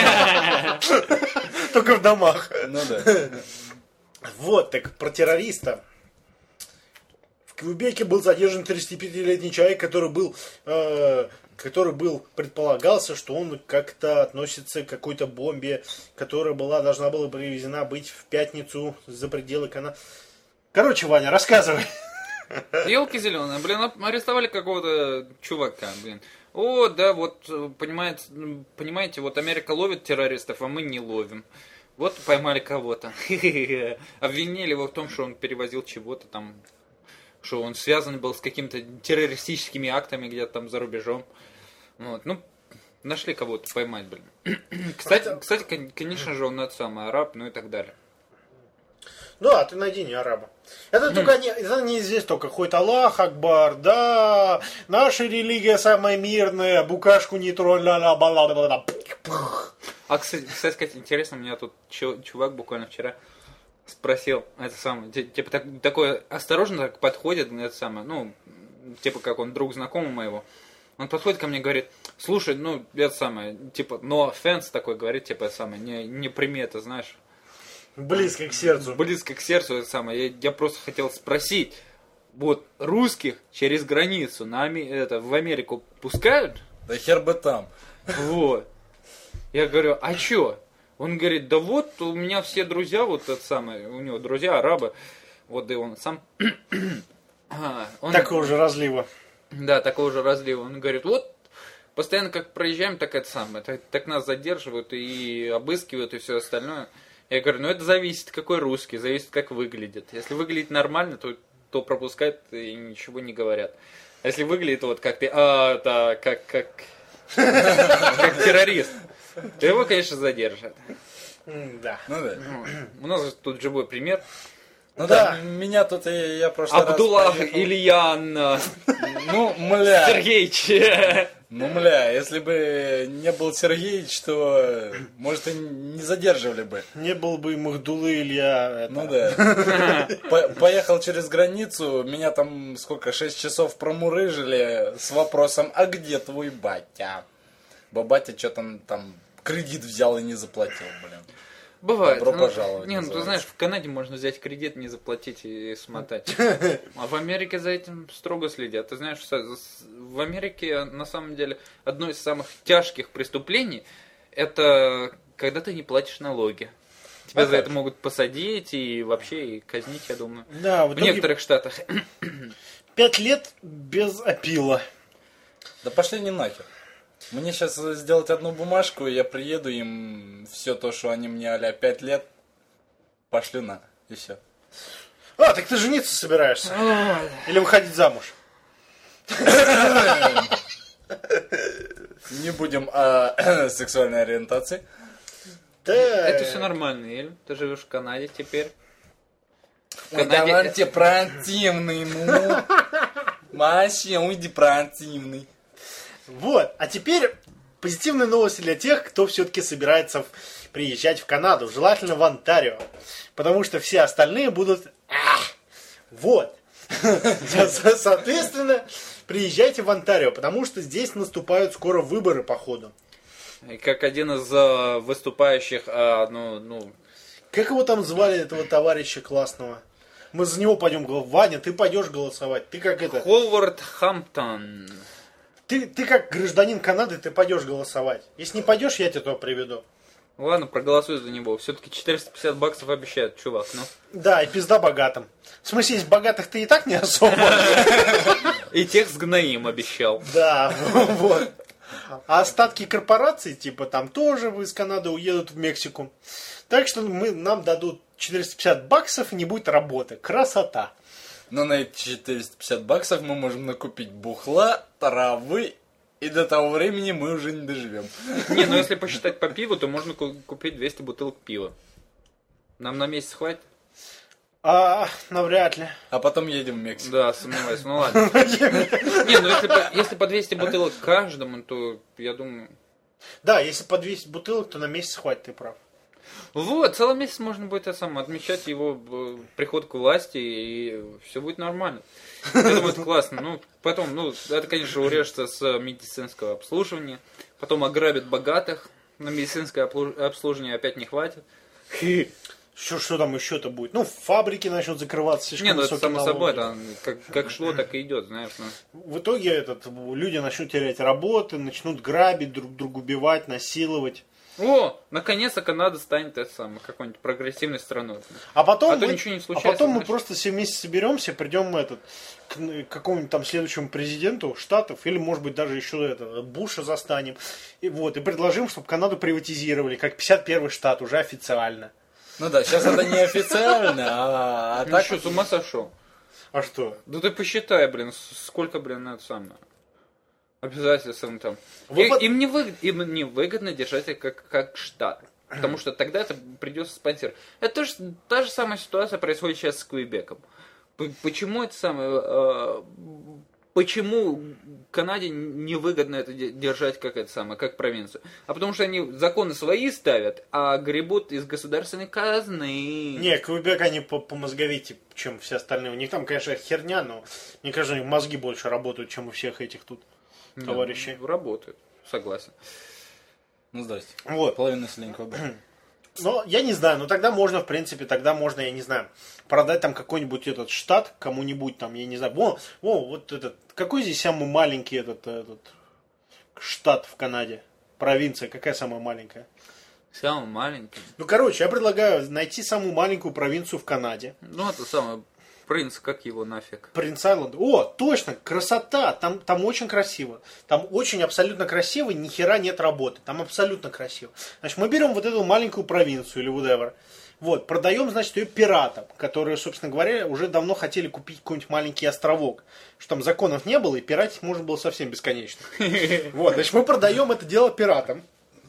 Только в домах. Ну да. Вот, так про террориста. В Квебеке был задержан тридцатипятилетний человек, который был, э, который был, предполагался, что он как-то относится к какой-то бомбе, которая была, должна была привезена быть в пятницу за пределы Канады. Короче, Ваня, рассказывай. Елки зеленые, блин, арестовали какого-то чувака, блин. О, да, вот, понимаете, понимаете, вот Америка ловит террористов, а мы не ловим. Вот поймали кого-то. Обвинили его в том, что он перевозил чего-то там, что он связан был с какими-то террористическими актами где-то там за рубежом. Вот, ну, нашли кого-то поймать, блин. Кстати, кстати, конечно же, он это самый араб, ну и так далее. Да, ты найди не араба. Это только не, это неизвестно только хоть Аллах Акбар, да, наша религия самая мирная, букашку не тролль, ла-ла-ба-ла-ла-ла. А, кстати, кстати, сказать, интересно, меня тут чу- чувак буквально вчера спросил, это самое, ти- типа так, такой осторожно так подходит, это самое, ну, типа как он друг знакомый моего. Он подходит ко мне и говорит, слушай, ну, это самое, типа, no offense такой говорит, типа, это самое, не, не прими это, знаешь. Близко к сердцу. Близко к сердцу это самое. Я, я просто хотел спросить, вот русских через границу на, Ами- это, в Америку пускают? Да хер бы там. Вот. Я говорю, а чё? Он говорит, да вот у меня все друзья, вот это самое, у него друзья арабы, вот да и он сам... а, он, Такого же разлива. Да, такого же разлива. Он говорит, вот постоянно как проезжаем, так это самое, так, так нас задерживают и обыскивают и все остальное. Я говорю, ну это зависит, какой русский, зависит, как выглядит. Если выглядит нормально, то, то пропускают и ничего не говорят. А если выглядит вот как ты, а, да, как, как, как террорист, то его, конечно, задержат. Да. Ну да. Ну, у нас тут живой пример. Ну Да. да, меня тут и я в прошлый раз Абдуллах поехал. Ильян Ну, мля. Сергеевич. Ну, мля, если бы не был Сергеевич, то, может, и не задерживали бы. Не был бы Махдулы Илья. Это... Ну да. По- Поехал через границу, меня там сколько, шесть часов промурыжили с вопросом, а где твой батя? Бо батя что-то там кредит взял и не заплатил, блин. Бывает. Добро Ну, пожаловать, не, ну ты называется. знаешь, в Канаде можно взять кредит, не заплатить и смотать. А в Америке за этим строго следят. Ты знаешь, со- с- в Америке на самом деле одно из самых тяжких преступлений это когда ты не платишь налоги. Тебя А за как это могут посадить и вообще и казнить, я думаю. Да, в В итоге некоторых штатах. пять лет без опила. Да пошли не нахер. Мне сейчас сделать одну бумажку, и я приеду им все то, что они мне а-ля пять лет, пошлю на, и все. А, так ты жениться собираешься? Или выходить замуж? Не будем о сексуальной ориентации. Да. Это все нормально, Эль. Ты живешь в Канаде теперь. В Ой, Канаде- давайте противный, ну. Вообще, уйди противный. Вот, а теперь позитивные новости для тех, кто все-таки собирается в- приезжать в Канаду, желательно в Онтарио, потому что все остальные будут... Ах! Вот. Со- Соответственно, приезжайте в Онтарио, потому что здесь наступают скоро выборы, походу. И как один из э, выступающих, э, ну, ну, Как его там звали, этого товарища классного? Мы за него пойдем голосовать. Ваня, ты пойдешь голосовать. Ты как это... Ховард Хамптон. Ты, ты как гражданин Канады, ты пойдешь голосовать. Если не пойдешь, я тебя туда приведу. Ладно, проголосуй за него. Все-таки четыреста пятьдесят баксов обещают, чувак, ну. Да, и пизда богатым. В смысле, из богатых ты и так не особо. И тех с гноим обещал. Да, вот. А остатки корпораций, типа, там тоже из Канады уедут в Мексику. Так что мы, нам дадут четыреста пятьдесят баксов и не будет работы. Красота. Но на эти четыреста пятьдесят баксов мы можем накупить бухла, травы, и до того времени мы уже не доживем. Не, ну если посчитать по пиву, то можно купить двести бутылок пива. Нам на месяц хватит? А, навряд ли. А потом едем в Мексику. Да, сомневаюсь. Ну ладно. Не, ну если по, если по двести бутылок каждому, то я думаю... Да, если по двести бутылок, то на месяц хватит, ты прав. Вот, целый месяц можно будет это сам, отмечать его э, приход к власти, и все будет нормально. Я думаю, это классно. Ну, потом, ну, это, конечно, урежется с медицинского обслуживания. Потом ограбят богатых. На медицинское обслуживание опять не хватит. Что, что там еще-то будет? Ну, фабрики начнут закрываться слишком Не, ну это высокие само налоги. собой, это как, как шло, так и идет, знаешь. Ну. В итоге этот, люди начнут терять работы, начнут грабить, друг друга убивать, насиловать. О, наконец-то Канада станет это самое, какой-нибудь прогрессивной страной. А потом, а мы, ничего не а случается, потом мы знаешь. просто все вместе соберемся, придем этот, к какому-нибудь там следующему президенту Штатов, или может быть даже еще это, Буша застанем, и, вот, и предложим, чтобы Канаду приватизировали, как пятьдесят первый штат, уже официально. Ну да, сейчас это не официально, а, а Ну так... что, с ума сошел? А что? Да ты посчитай, блин, сколько, блин, это самое. Обязательств им там. Вы И- под- им, не выгодно, им не выгодно держать это как, как штат. Потому что тогда это придется спонсировать. Это тоже, та же самая ситуация происходит сейчас с Квебеком. П- Почему это самое... э, почему Канаде невыгодно это де- держать как это самое, как провинцию? А потому что они законы свои ставят, а гребут из государственной казны. Не, Квебек они по, по мозговите, чем все остальные. У них там, конечно, херня, но мне кажется, у них мозги больше работают, чем у всех этих тут Да, товарищей. ну, работают, согласен. Ну, здрасте. Вот. Половина населения Квебека. Ну, я не знаю, но тогда можно, в принципе, тогда можно, я не знаю, продать там какой-нибудь этот штат кому-нибудь там, я не знаю. Во, во, вот этот, какой здесь самый маленький этот, этот штат в Канаде? Провинция, какая самая маленькая? Самый маленький. Ну, короче, я предлагаю найти самую маленькую провинцию в Канаде. Ну, это самое, принц, как его нафиг. Принц Айленд. О, точно, красота. Там, там очень красиво. Там очень абсолютно красиво, ни хера нет работы. Там абсолютно красиво. Значит, мы берем вот эту маленькую провинцию или whatever. Вот, продаем, значит, ее пиратам, которые, собственно говоря, уже давно хотели купить какой-нибудь маленький островок. Что там законов не было, и пиратить можно было совсем бесконечно. Вот, значит, мы продаем это дело пиратам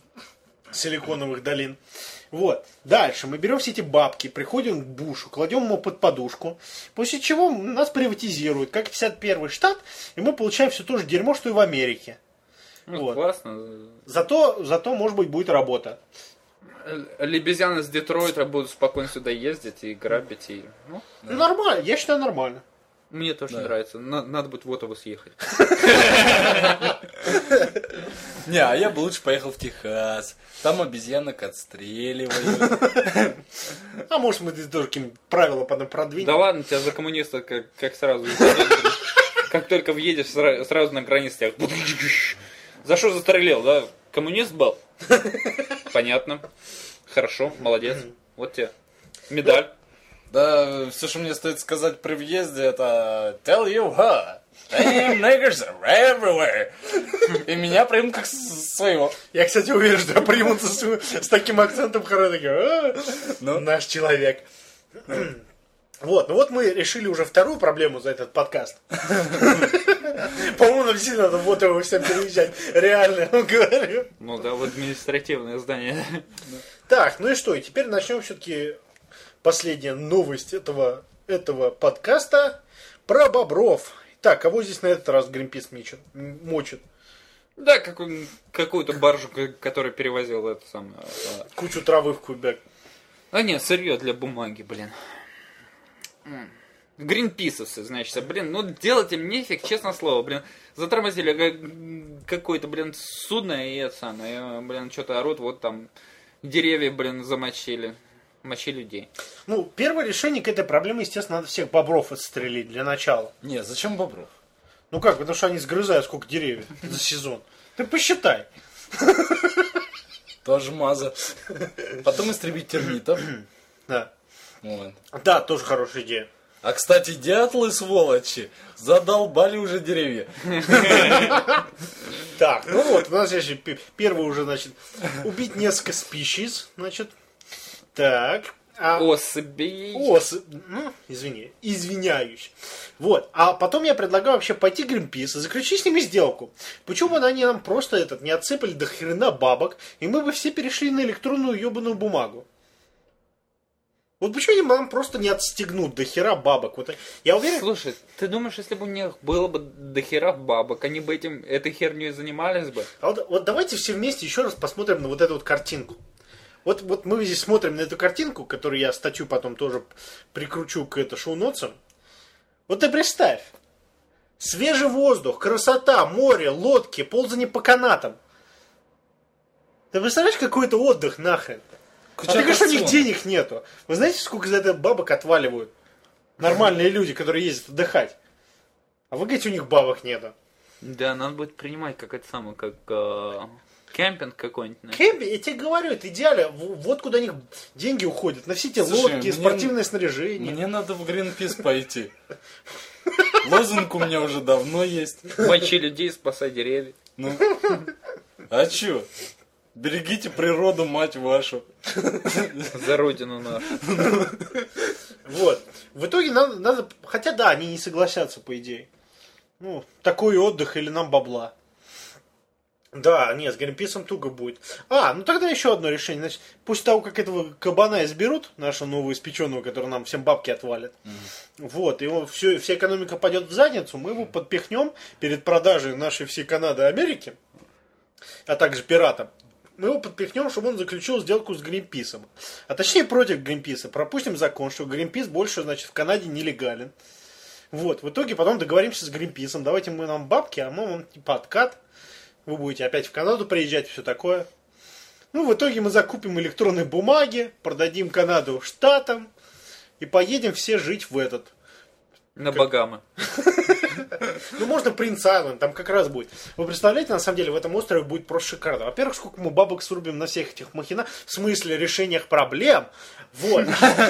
силиконовых долин. Вот. Дальше мы берем все эти бабки, приходим к Бушу, кладем ему под подушку, после чего нас приватизируют, как пятьдесят первый штат, и мы получаем все то же дерьмо, что и в Америке. Ну, Вот. классно. Зато, зато, может быть, будет работа. Лебезяны с Детройта будут спокойно сюда ездить и грабить. И... Ну, Ну, нормально, я считаю, нормально. мне тоже Да. нравится. На- надо будет в Оттаву съехать. Не, а я бы лучше поехал в Техас. Там обезьянок отстреливают. А может, мы здесь тоже какие-нибудь правила потом продвинем. Да ладно, тебя за коммуниста как, как сразу. Как только въедешь, сра- сразу на границе тебя... За что застрелил, да? Коммунист был? Понятно. Хорошо, молодец. Вот тебе медаль. Да, все, что мне стоит сказать при въезде, это tell you what, damn niggers are everywhere. И меня примут как с- своего. Я, кстати, уверен, что я примутся с, с таким акцентом хорошо. Ну. Наш человек. Вот, ну вот мы решили уже вторую проблему за этот подкаст. По-моему, нам действительно надо вот его всем переезжать. Реально, я вам говорю. Ну да, в административное здание. Так, ну и что? И теперь начнем все-таки последняя новость этого, этого подкаста про бобров. Так, кого здесь на этот раз Гринпис мечет, м- мочит? Да, какую- какую-то баржу, ка- которая перевозила это самое. а, Кучу травы в Квебек. А нет, сырье для бумаги, блин. М. Гринписовцы, значит, блин, ну делать им нефиг, честное слово, блин. Затормозили га- какое-то, блин, судно и это самое, блин, что-то орут, вот там деревья, блин, замочили. Мочи людей. Ну, первое решение к этой проблеме, естественно, надо всех бобров отстрелить для начала. Не, зачем бобров? Ну как, потому что они сгрызают сколько деревьев за сезон. Ты посчитай. Тоже маза. Потом истребить термитов. Да. Вот. Да, тоже хорошая идея. А, кстати, дятлы, сволочи, задолбали уже деревья. Так, ну вот, у нас здесь первый уже, значит, убить несколько спичиз, значит. Так. А... Особей. Ос... Ну, извини, извиняюсь. Вот. А потом я предлагаю вообще пойти Greenpeace и заключить с ними сделку. Почему бы они нам просто этот не отсыпали до хрена бабок, и мы бы все перешли на электронную ебаную бумагу? Вот почему они нам просто не отстегнут до хера бабок? Вот я уверен... Слушай, ты думаешь, если бы у них было бы до хера бабок, они бы этим, этой херней занимались бы? А вот, вот давайте все вместе еще раз посмотрим на вот эту вот картинку. Вот, вот мы здесь смотрим на эту картинку, которую я статью потом тоже прикручу к это шоу-нотсам. Вот ты представь. Свежий воздух, красота, море, лодки, ползание по канатам. Ты представляешь, какой это отдых нахрен? А ты говоришь, у них денег нету. Вы знаете, сколько за это бабок отваливают? Нормальные люди, которые ездят отдыхать. А вы говорите, у них бабок нету. Да, надо будет принимать как это самое, как э, кемпинг какой-нибудь. Да? Кемпинг, я тебе говорю, это идеально. Вот куда у них деньги уходят. На все эти Слушай, лодки, мне, спортивное снаряжение. Мне надо в Greenpeace пойти. Лозунг у меня уже давно есть. Мочи людей, спасай деревья. Ну, а чё? Берегите природу, мать вашу. За родину нашу. Вот. В итоге надо, надо... Хотя да, они не согласятся, по идее. Ну, такой отдых или нам бабла. Да, нет, с Гринписом туго будет. А, ну тогда еще одно решение. Значит, после того, как этого кабана изберут, нашего новоиспеченного, который нам всем бабки отвалит, mm-hmm. вот, его все, вся экономика пойдет в задницу, мы его подпихнем перед продажей нашей всей Канады и Америки, а также пиратам. Мы его подпихнем, чтобы он заключил сделку с Гринписом. А точнее против Гринписа. Пропустим закон, что Гринпис больше, значит, в Канаде нелегален. Вот, в итоге потом договоримся с Гринписом. Давайте мы нам бабки, а мы вам типа откат. Вы будете опять в Канаду приезжать, все такое. Ну, в итоге мы закупим электронные бумаги, продадим Канаду штатам и поедем все жить в этот... На Багамы. Ну, можно Принц Айленд, там как раз будет. Вы представляете, на самом деле, в этом острове будет просто шикарно. Во-первых, сколько мы бабок срубим на всех этих махинах, в смысле решениях проблем. Вот.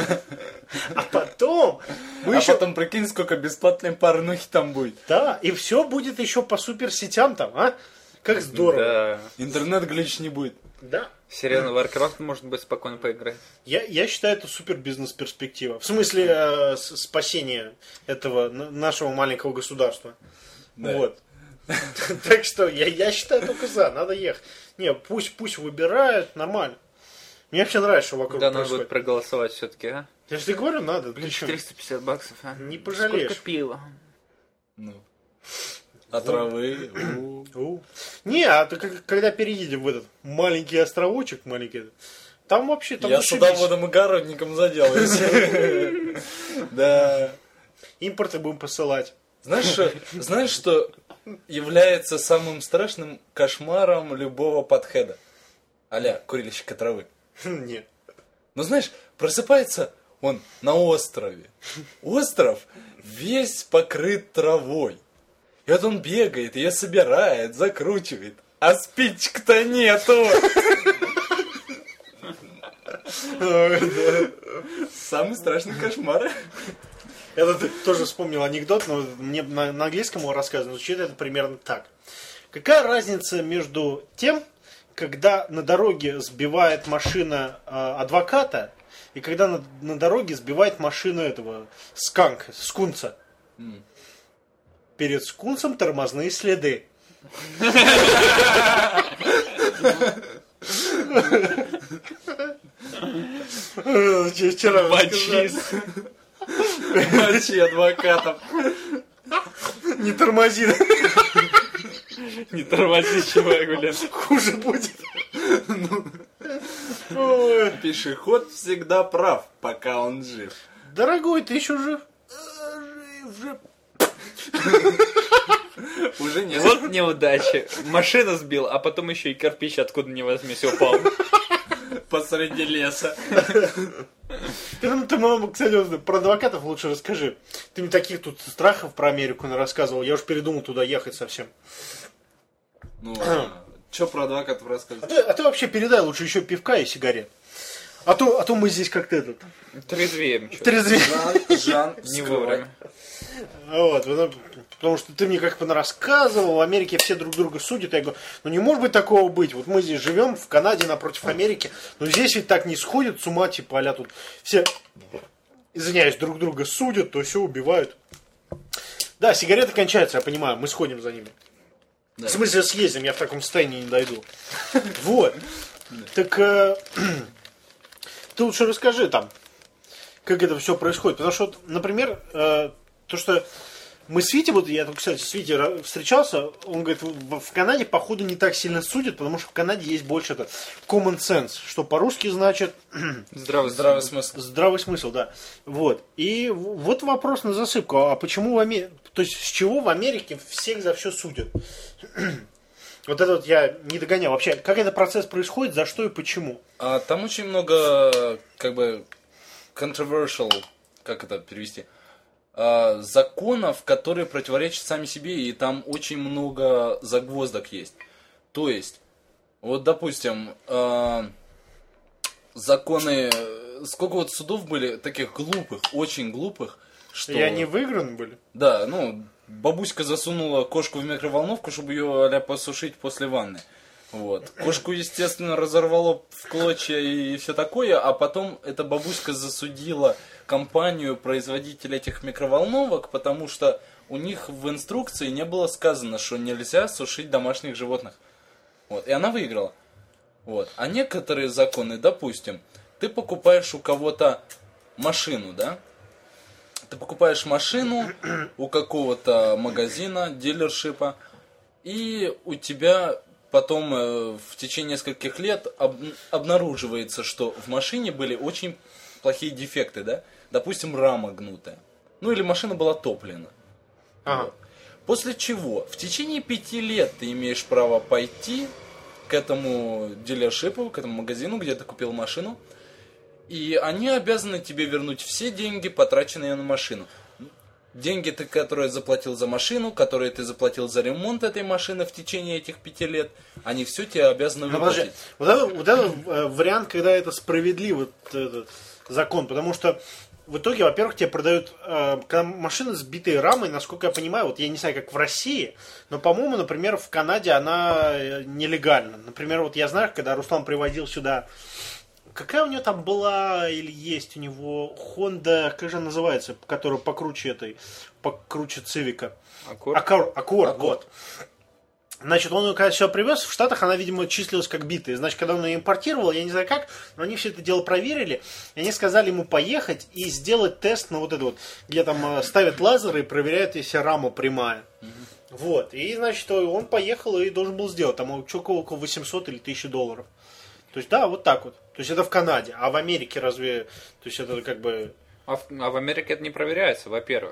А потом... Мы а еще... потом прикинь, сколько бесплатной порнухи там будет. Да, и все будет еще по суперсетям там, а? Как здорово. Да. Интернет-глич не будет. Да. Серьезно, Warcraft можно быть спокойно поиграть. Я, я считаю, это супер бизнес-перспектива. В смысле э, спасения этого нашего маленького государства. Да. Вот. Так что я, я считаю только за, надо ехать. Не, пусть, пусть выбирают, нормально. Мне вообще нравится, что вокруг да, происходит. надо будет проголосовать все-таки, а? Я же тебе говорю, надо. Блин, триста пятьдесят баксов, а? Не пожалеешь. Сколько пива? Ну. А травы? У. Не, а ты когда переедем в этот маленький островочек, маленький, там вообще... Там я садоводом и огородником заделаюсь. Да. Импорты будем посылать. Знаешь, что является самым страшным кошмаром любого подхеда? А-ля, курильщика травы. Нет. Ну, знаешь, просыпается он на острове. Остров весь покрыт травой. И вот он бегает, ее собирает, закручивает. А спичек-то нету. Самый страшный кошмар. Я тоже вспомнил анекдот, но мне на английском его рассказывают. Звучит это примерно так. Какая разница между тем, когда на дороге сбивает машина адвоката, и когда на, на дороге сбивает машину этого сканка, скунса? Mm. Перед скунсом тормозные следы. Вчера Мочи. Мочи адвокатов. Не тормози. Не тормози, чувак, блин. Хуже будет. Пешеход всегда прав, пока он жив. Дорогой, ты еще жив? Жив, жив. Уже нет. Вот неудача. Машина сбил, а потом еще и кирпич откуда ни возьмись упал. Посреди леса. Ты, ну, ты, ну, кстати, вот про адвокатов лучше расскажи. Ты мне таких тут страхов про Америку рассказывал, я уж передумал туда ехать совсем. Ну, что про адвокатов А рассказывать? ты, а ты вообще передай лучше еще пивка и сигарет. А то, а то мы здесь как-то этот... Трезвеем. чё. Трезвее. Жан, Жан, Не скрывай. вовремя. Вот, потому потому что ты мне как бы рассказывал, в Америке все друг друга судят. Я говорю, ну не может быть такого быть. Вот мы здесь живем, в Канаде напротив Америки, но здесь ведь так не сходят с ума, типа, а тут все, извиняюсь, друг друга судят, то все убивают. Да, сигареты кончаются, я понимаю, мы сходим за ними. Да. В смысле съездим, я в таком состоянии не дойду. Вот. Так э, ты лучше расскажи там, как это все происходит. Потому что, вот, например, э, то, что мы с Витей, вот я тут, кстати, с Витей ра- встречался, он говорит, в, в Канаде, походу, не так сильно судят, потому что в Канаде есть больше это common sense, что по-русски значит Здравый, Здравый смысл. здравый смысл, да. Вот. И в- вот вопрос на засыпку. А почему в Америке, то есть с чего в Америке всех за все судят? Вот это вот я не догонял. Вообще, как этот процесс происходит, за что и почему? А там очень много, как бы, controversial, как это перевести, а, законов, которые противоречат сами себе, и там очень много загвоздок есть. То есть, вот, допустим, а, законы, сколько вот судов были таких глупых, очень глупых, что... И они выиграны были? Да, ну, бабуська засунула кошку в микроволновку, чтобы ее а-ля посушить после ванны. Вот. Кошку, естественно, разорвало в клочья и все такое, а потом эта бабуська засудила компанию, производителя этих микроволновок, потому что у них в инструкции не было сказано, что нельзя сушить домашних животных. Вот. И она выиграла. Вот. А некоторые законы, допустим, ты покупаешь у кого-то машину, да? Ты покупаешь машину у какого-то магазина, дилершипа, и у тебя потом э, в течение нескольких лет об, обнаруживается, что в машине были очень плохие дефекты, да? Допустим, рама гнутая. Ну или машина была топлена. Ага. Вот. После чего в течение пяти лет ты имеешь право пойти к этому дилершипу, к этому магазину, где ты купил машину, и они обязаны тебе вернуть все деньги, потраченные на машину. Деньги, ты, которые заплатил за машину, которые ты заплатил за ремонт этой машины в течение этих пяти лет, они все тебе обязаны Ну, подожди, выплатить. вот это, вот это э, вариант, когда это справедливый этот закон, потому что в итоге, во-первых, тебе продают, э, когда машина с битой рамой, насколько я понимаю, вот я не знаю, как в России, но, по-моему, например, в Канаде она э, нелегальна. Например, вот я знаю, когда Руслан привозил сюда, какая у него там была или есть у него Honda, как же она называется, которая покруче этой, покруче Цивика. Аккорд? Аккорд, Аккорд, Аккорд. вот. Значит, он ее, когда все привез, в Штатах она, видимо, числилась как битая. Значит, когда он ее импортировал, я не знаю как, но они все это дело проверили, и они сказали ему поехать и сделать тест на вот это вот, где там э, ставят лазеры и проверяют, если рама прямая. Вот. И, значит, он поехал и должен был сделать. Там что-то около восемьсот или тысячи долларов. То есть, да, вот так вот. То есть, это в Канаде. А в Америке разве... То есть, это как бы... А в, а в Америке это не проверяется, во-первых.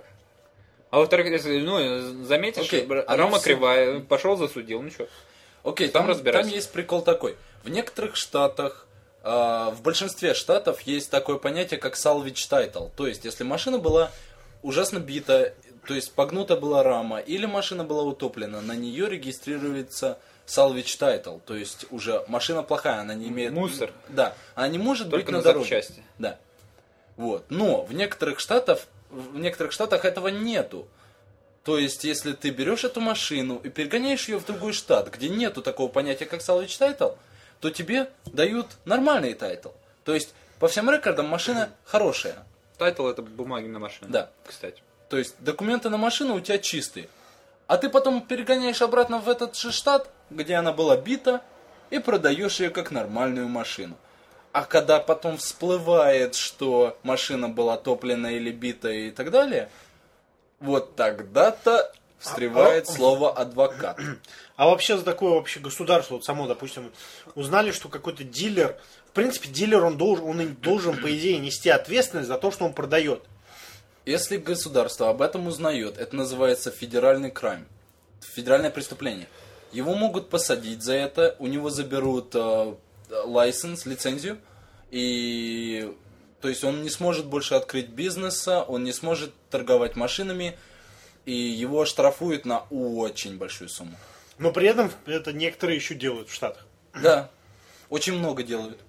А во-вторых, если, ну, заметишь, Окей, бра- оно рама всё- кривая, пошел засудил, ну что. Окей, Там там, разбирайся. там есть прикол такой. В некоторых штатах, э, в большинстве штатов есть такое понятие, как salvage title. То есть, если машина была ужасно бита, то есть погнута была рама, или машина была утоплена, на нее регистрируется salvage title. То есть, уже машина плохая, она не имеет... Мусор. Да, она не может Только быть на, на дороге. запчасти. Да. Вот. Но в некоторых штатах, в некоторых штатах этого нету. То есть, если ты берешь эту машину и перегоняешь ее в другой штат, где нету такого понятия, как salvage title, то тебе дают нормальный тайтл. То есть, по всем рекордам машина хорошая. Тайтл это бумаги на машину. Да. Кстати. То есть, документы на машину у тебя чистые. А ты потом перегоняешь обратно в этот же штат, где она была бита, и продаешь ее как нормальную машину. А когда потом всплывает, что машина была топлена или бита и так далее, вот тогда-то встревает А- а- слово адвокат. А вообще за такое вообще государство, вот само, допустим, узнали, что какой-то дилер, в принципе, дилер, он должен, он и должен, по идее, нести ответственность за то, что он продает. Если государство об этом узнает, это называется федеральный крайм, федеральное преступление. Его могут посадить за это, у него заберут э, лайсенс, лицензию, и То есть он не сможет больше открыть бизнеса, он не сможет торговать машинами, и его оштрафуют на очень большую сумму. Но при этом это некоторые еще делают в Штатах. Да, очень много делают.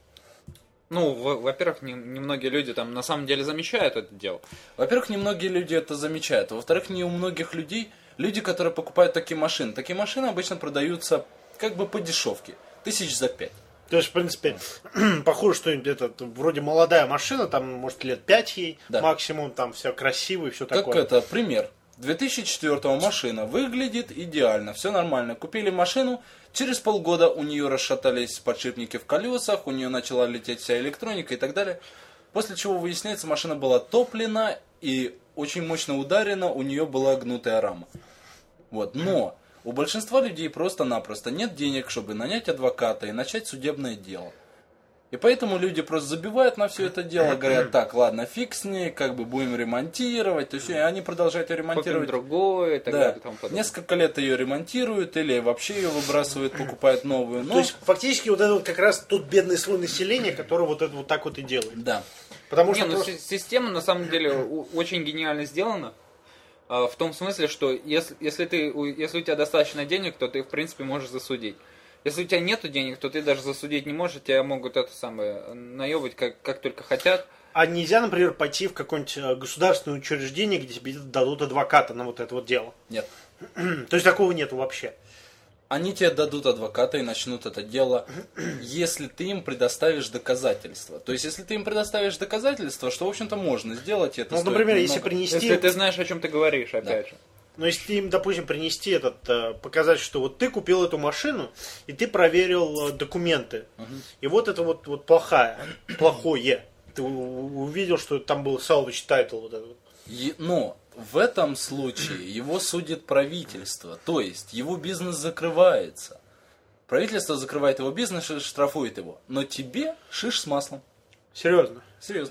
Ну, во- во-первых, не- немногие люди там на самом деле замечают это дело. Во-первых, немногие люди это замечают. Во-вторых, не у многих людей, люди, которые покупают такие машины. Такие машины обычно продаются как бы по дешевке, тысяч за пять. То есть, в принципе, похоже, что это вроде молодая машина, там, может, лет пять ей Да. максимум, там все красиво и все Как такое. это, пример. две тысячи четвёртого машина выглядит идеально, все нормально. Купили машину, через полгода у нее расшатались подшипники в колесах, у нее начала лететь вся электроника и так далее. После чего выясняется, машина была топлена и очень мощно ударена, у нее была гнутая рама. Вот. Но у большинства людей просто-напросто нет денег, чтобы нанять адвоката и начать судебное дело. И поэтому люди просто забивают на все это дело, говорят, так, ладно, фиг с ней, как бы будем ремонтировать, то есть и они продолжают ее Купим ремонтировать. другое и так Да. далее. и тому подобное. Несколько лет ее ремонтируют или вообще ее выбрасывают, покупают новую. Но... То есть, фактически, вот это вот как раз тот бедный слой населения, который вот это вот так вот и делает. Да. Потому Не, что ну просто- си- система на самом деле у- очень гениально сделана. а, В том смысле, что если, если, ты, у- если у тебя достаточно денег, то ты в принципе можешь засудить. Если у тебя нету денег, то ты даже засудить не можешь, тебя могут это самое наебать как, как только хотят. А нельзя, например, пойти в какое-нибудь э, государственное учреждение, где тебе дадут адвоката на вот это вот дело. Нет. То есть такого нету вообще. Они тебе дадут адвоката и начнут это дело, если ты им предоставишь доказательства. То есть, если ты им предоставишь доказательства, что, в общем-то, можно сделать, и это Ну, стоит например, если немного. принести... Если ты знаешь, о чем ты говоришь, опять же. Но если ты им, допустим, принести этот, э, показать, что вот ты купил эту машину, и ты проверил э, документы, и вот это вот, вот плохая, плохое. Ты у- у- увидел, что там был salvage title вот этот. вот. Е- Но в этом случае его судит правительство, то есть его бизнес закрывается. Правительство закрывает его бизнес и штрафует его. Но тебе шиш с маслом. Серьезно. Серьезно.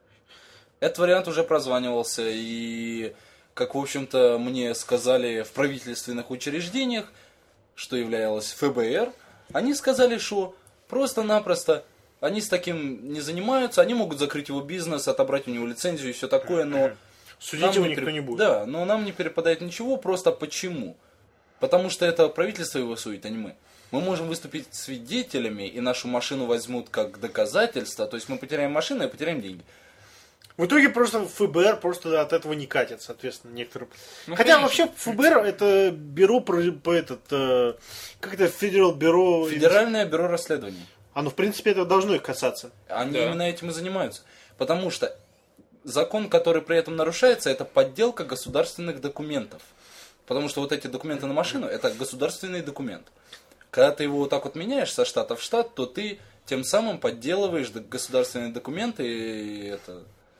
Этот вариант уже прозванивался, и, как, в общем-то, мне сказали в правительственных учреждениях, что являлось эф бэ эр, они сказали, что просто-напросто они с таким не занимаются, они могут закрыть его бизнес, отобрать у него лицензию и все такое, но... Судить нам его не никто переп- не будет. Да, но нам не перепадает ничего, просто почему? Потому что это правительство его судит, а не мы. Мы можем выступить свидетелями, и нашу машину возьмут как доказательство, то есть мы потеряем машину и потеряем деньги. В итоге просто эф бэ эр просто от этого не катит, соответственно, некоторые. Ну, Хотя конечно. вообще эф бэ эр это бюро про, по этот, э, как это, Федерал бюро... Федеральное бюро расследований. Оно, в принципе, это должно их касаться. Они Да. именно этим и занимаются. Потому что закон, который при этом нарушается, это подделка государственных документов. Потому что вот эти документы на машину, это государственный документ. Когда ты его вот так вот меняешь со штата в штат, то ты тем самым подделываешь д- государственные документы, и это...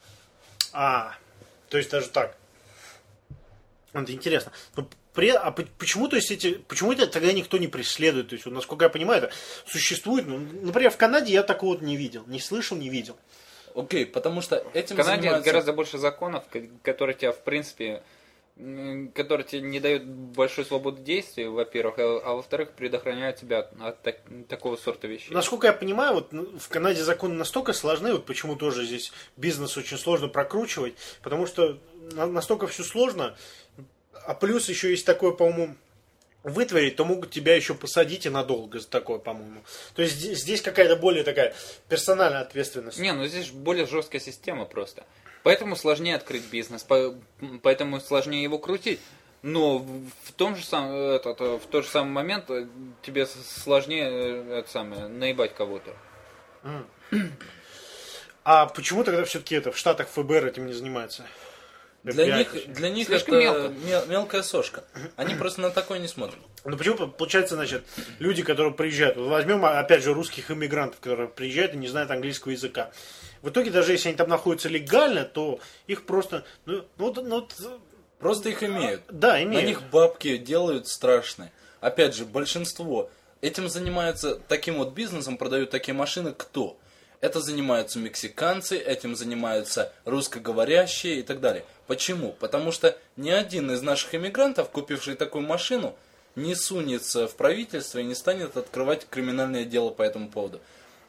А, то есть даже так. Это интересно. Но при- а по- почему, то есть, эти, почему это тогда никто не преследует? То есть, вот, насколько я понимаю, это существует. Ну, например, в Канаде я такого вот не видел. Не слышал, не видел. Окей, потому что этим В Канаде занимаются... гораздо больше законов, ко- которые тебя, в принципе, м, которые тебе не дают большой свободы действий, во-первых, а, а во-вторых, предохраняют тебя от, от так- такого сорта вещей. Насколько я понимаю, вот ну, в Канаде законы настолько сложны, вот почему тоже здесь бизнес очень сложно прокручивать, потому что на- настолько все сложно, а плюс еще есть такое, по-моему, вытворить, то могут тебя еще посадить и надолго за такое, по-моему. То есть здесь, здесь какая-то более такая персональная ответственность. Не, ну здесь более жесткая система просто. Поэтому сложнее открыть бизнес, по- поэтому сложнее его крутить. Но в в том же сам, этот, в тот же самый момент э, тебе с- сложнее э, это самое, наебать кого-то. А почему тогда все-таки это в Штатах эф бэ эр этим не занимается? Для эф би ай, них, точнее. для них Слишком это мелко. мел- мелкая сошка. Они просто на такое не смотрят. Ну почему получается, значит, люди, которые приезжают, вот возьмем опять же русских иммигрантов, которые приезжают и не знают английского языка. В итоге, даже если они там находятся легально, то их просто, ну, ну, вот- ну, вот, Просто их имеют. да, На имеют. них бабки делают страшные. Опять же, большинство этим занимаются, таким вот бизнесом продают такие машины кто? Это занимаются мексиканцы, этим занимаются русскоговорящие и так далее. Почему? Потому что ни один из наших иммигрантов, купивший такую машину, не сунется в правительство и не станет открывать криминальное дело по этому поводу.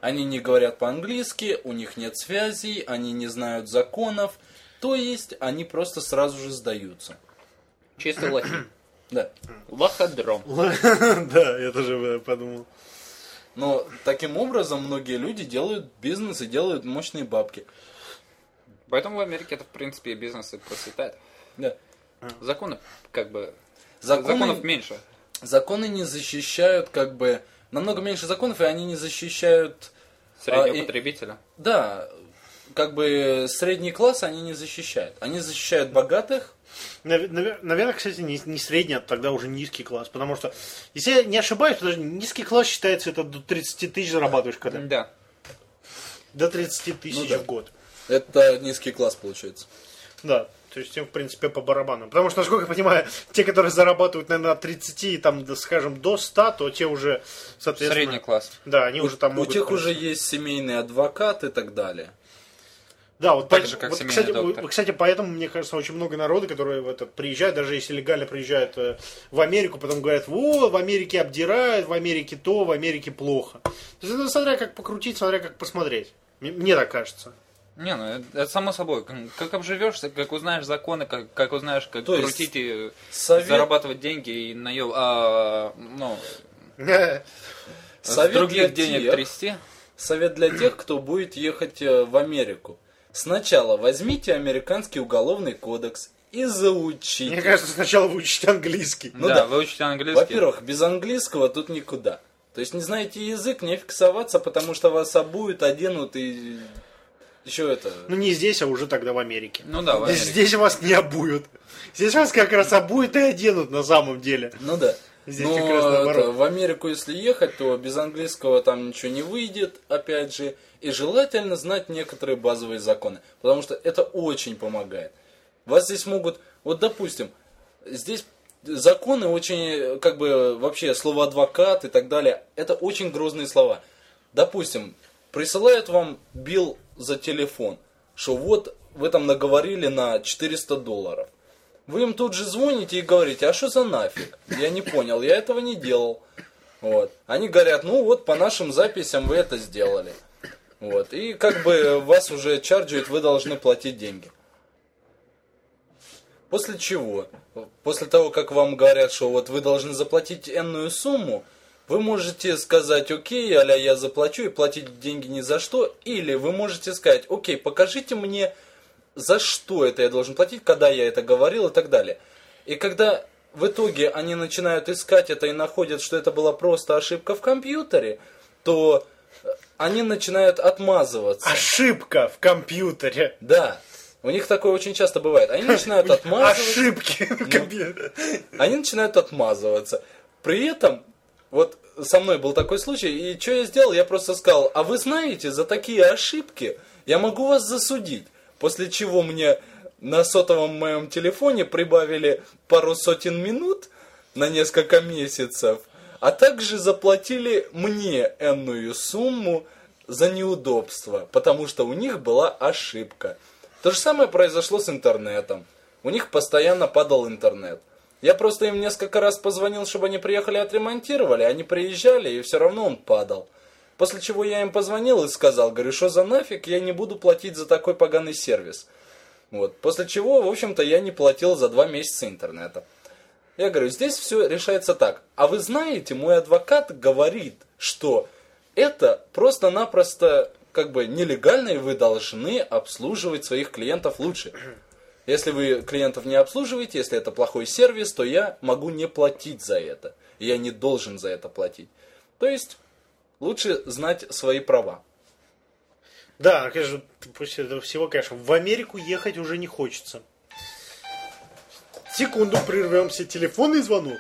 Они не говорят по-английски, у них нет связей, они не знают законов. То есть они просто сразу же сдаются. Чисто лохи. Да. Лоходром. Да, я тоже подумал. Но таким образом многие люди делают бизнес и делают мощные бабки. Поэтому в Америке это, в принципе, бизнес и процветает. Да. Законы, как бы, Законы- законов меньше. Законы не защищают, как бы, намного меньше законов, и они не защищают... Среднего а, и- потребителя. Да, как бы средний класс они не защищают. Они защищают богатых. Навер- навер- Наверное, кстати, не, не средний, а тогда уже низкий класс. Потому что, если я не ошибаюсь, то даже низкий класс считается, это до тридцати тысяч зарабатываешь когда. Да. До тридцати тысяч Ну да. в год. Это низкий класс получается. Да. То есть им, в принципе, по барабану. Потому что, насколько я понимаю, те, которые зарабатывают, наверное, от тридцати, там, да, скажем, до ста, то те уже, соответственно... Средний класс. Да, они уже там У могут... тех уже есть семейный адвокат и так далее. Да, вот, Так по- же, как вот, семейный кстати, доктор. вот, кстати, поэтому, мне кажется, очень много народу, которые в это приезжают, даже если легально приезжают э, в Америку, потом говорят, о, в Америке обдирают, в Америке то, в Америке плохо. То есть это смотря как покрутить, смотря как посмотреть. М- Мне так кажется. Не, ну это, это само собой. Как, как обживешься, как узнаешь законы, как, как узнаешь, как То есть крутить и совет- зарабатывать деньги и наеб... А, ну, с Совет других для денег тех- трясти. Совет для тех, кто будет ехать э, в Америку. Сначала возьмите американский уголовный кодекс и заучите. Мне кажется, сначала выучить английский. Ну да, да. выучите английский. Во-первых, без английского тут никуда. То есть не знаете язык, не фиксоваться, потому что вас обуют, оденут и еще это... Ну не здесь, а уже тогда в Америке. Ну да, в Здесь, Америке. здесь вас не обуют. Здесь вас как раз обуют и оденут на самом деле. Ну да. Здесь Но как раз наоборот. это, в Америку, если ехать, то без английского там ничего не выйдет, опять же. И желательно знать некоторые базовые законы, потому что это очень помогает. Вас здесь могут... Вот, допустим, здесь законы очень, как бы, вообще, слово адвокат и так далее, это очень грозные слова. Допустим, присылают вам билл за телефон, что вот вы там наговорили на четыреста долларов. Вы им тут же звоните и говорите, а что за нафиг? Я не понял, я этого не делал. Вот. Они говорят, ну вот по нашим записям вы это сделали. Вот. И как бы вас уже чарджуют, вы должны платить деньги. После чего, после того, как вам говорят, что вот вы должны заплатить энную сумму, вы можете сказать, окей, аля я заплачу и платить деньги ни за что. Или вы можете сказать, окей, покажите мне, за что это я должен платить, когда я это говорил и так далее. И когда в итоге они начинают искать это и находят, что это была просто ошибка в компьютере, то они начинают отмазываться. Ошибка в компьютере. Да. У них такое очень часто бывает. Они начинают отмазываться. Ошибки в компьютере. Они начинают отмазываться. При этом, вот со мной был такой случай, и что я сделал? Я просто сказал, а вы знаете, за такие ошибки я могу вас засудить. После чего мне на сотовом моем телефоне прибавили пару сотен минут на несколько месяцев, а также заплатили мне энную сумму за неудобство, потому что у них была ошибка. То же самое произошло с интернетом. У них постоянно падал интернет. Я просто им несколько раз позвонил, чтобы они приехали и отремонтировали. Они приезжали, и все равно он падал. После чего я им позвонил и сказал, говорю, что за нафиг, я не буду платить за такой поганый сервис. Вот. После чего, в общем-то, я не платил за два месяца интернета. Я говорю, здесь все решается так. А вы знаете, мой адвокат говорит, что это просто-напросто как бы нелегально, и вы должны обслуживать своих клиентов лучше. Если вы клиентов не обслуживаете, если это плохой сервис, то я могу не платить за это. И я не должен за это платить. То есть, лучше знать свои права. Да, конечно, после этого всего, конечно, в Америку ехать уже не хочется. Секунду, прервемся. Телефонный звонок.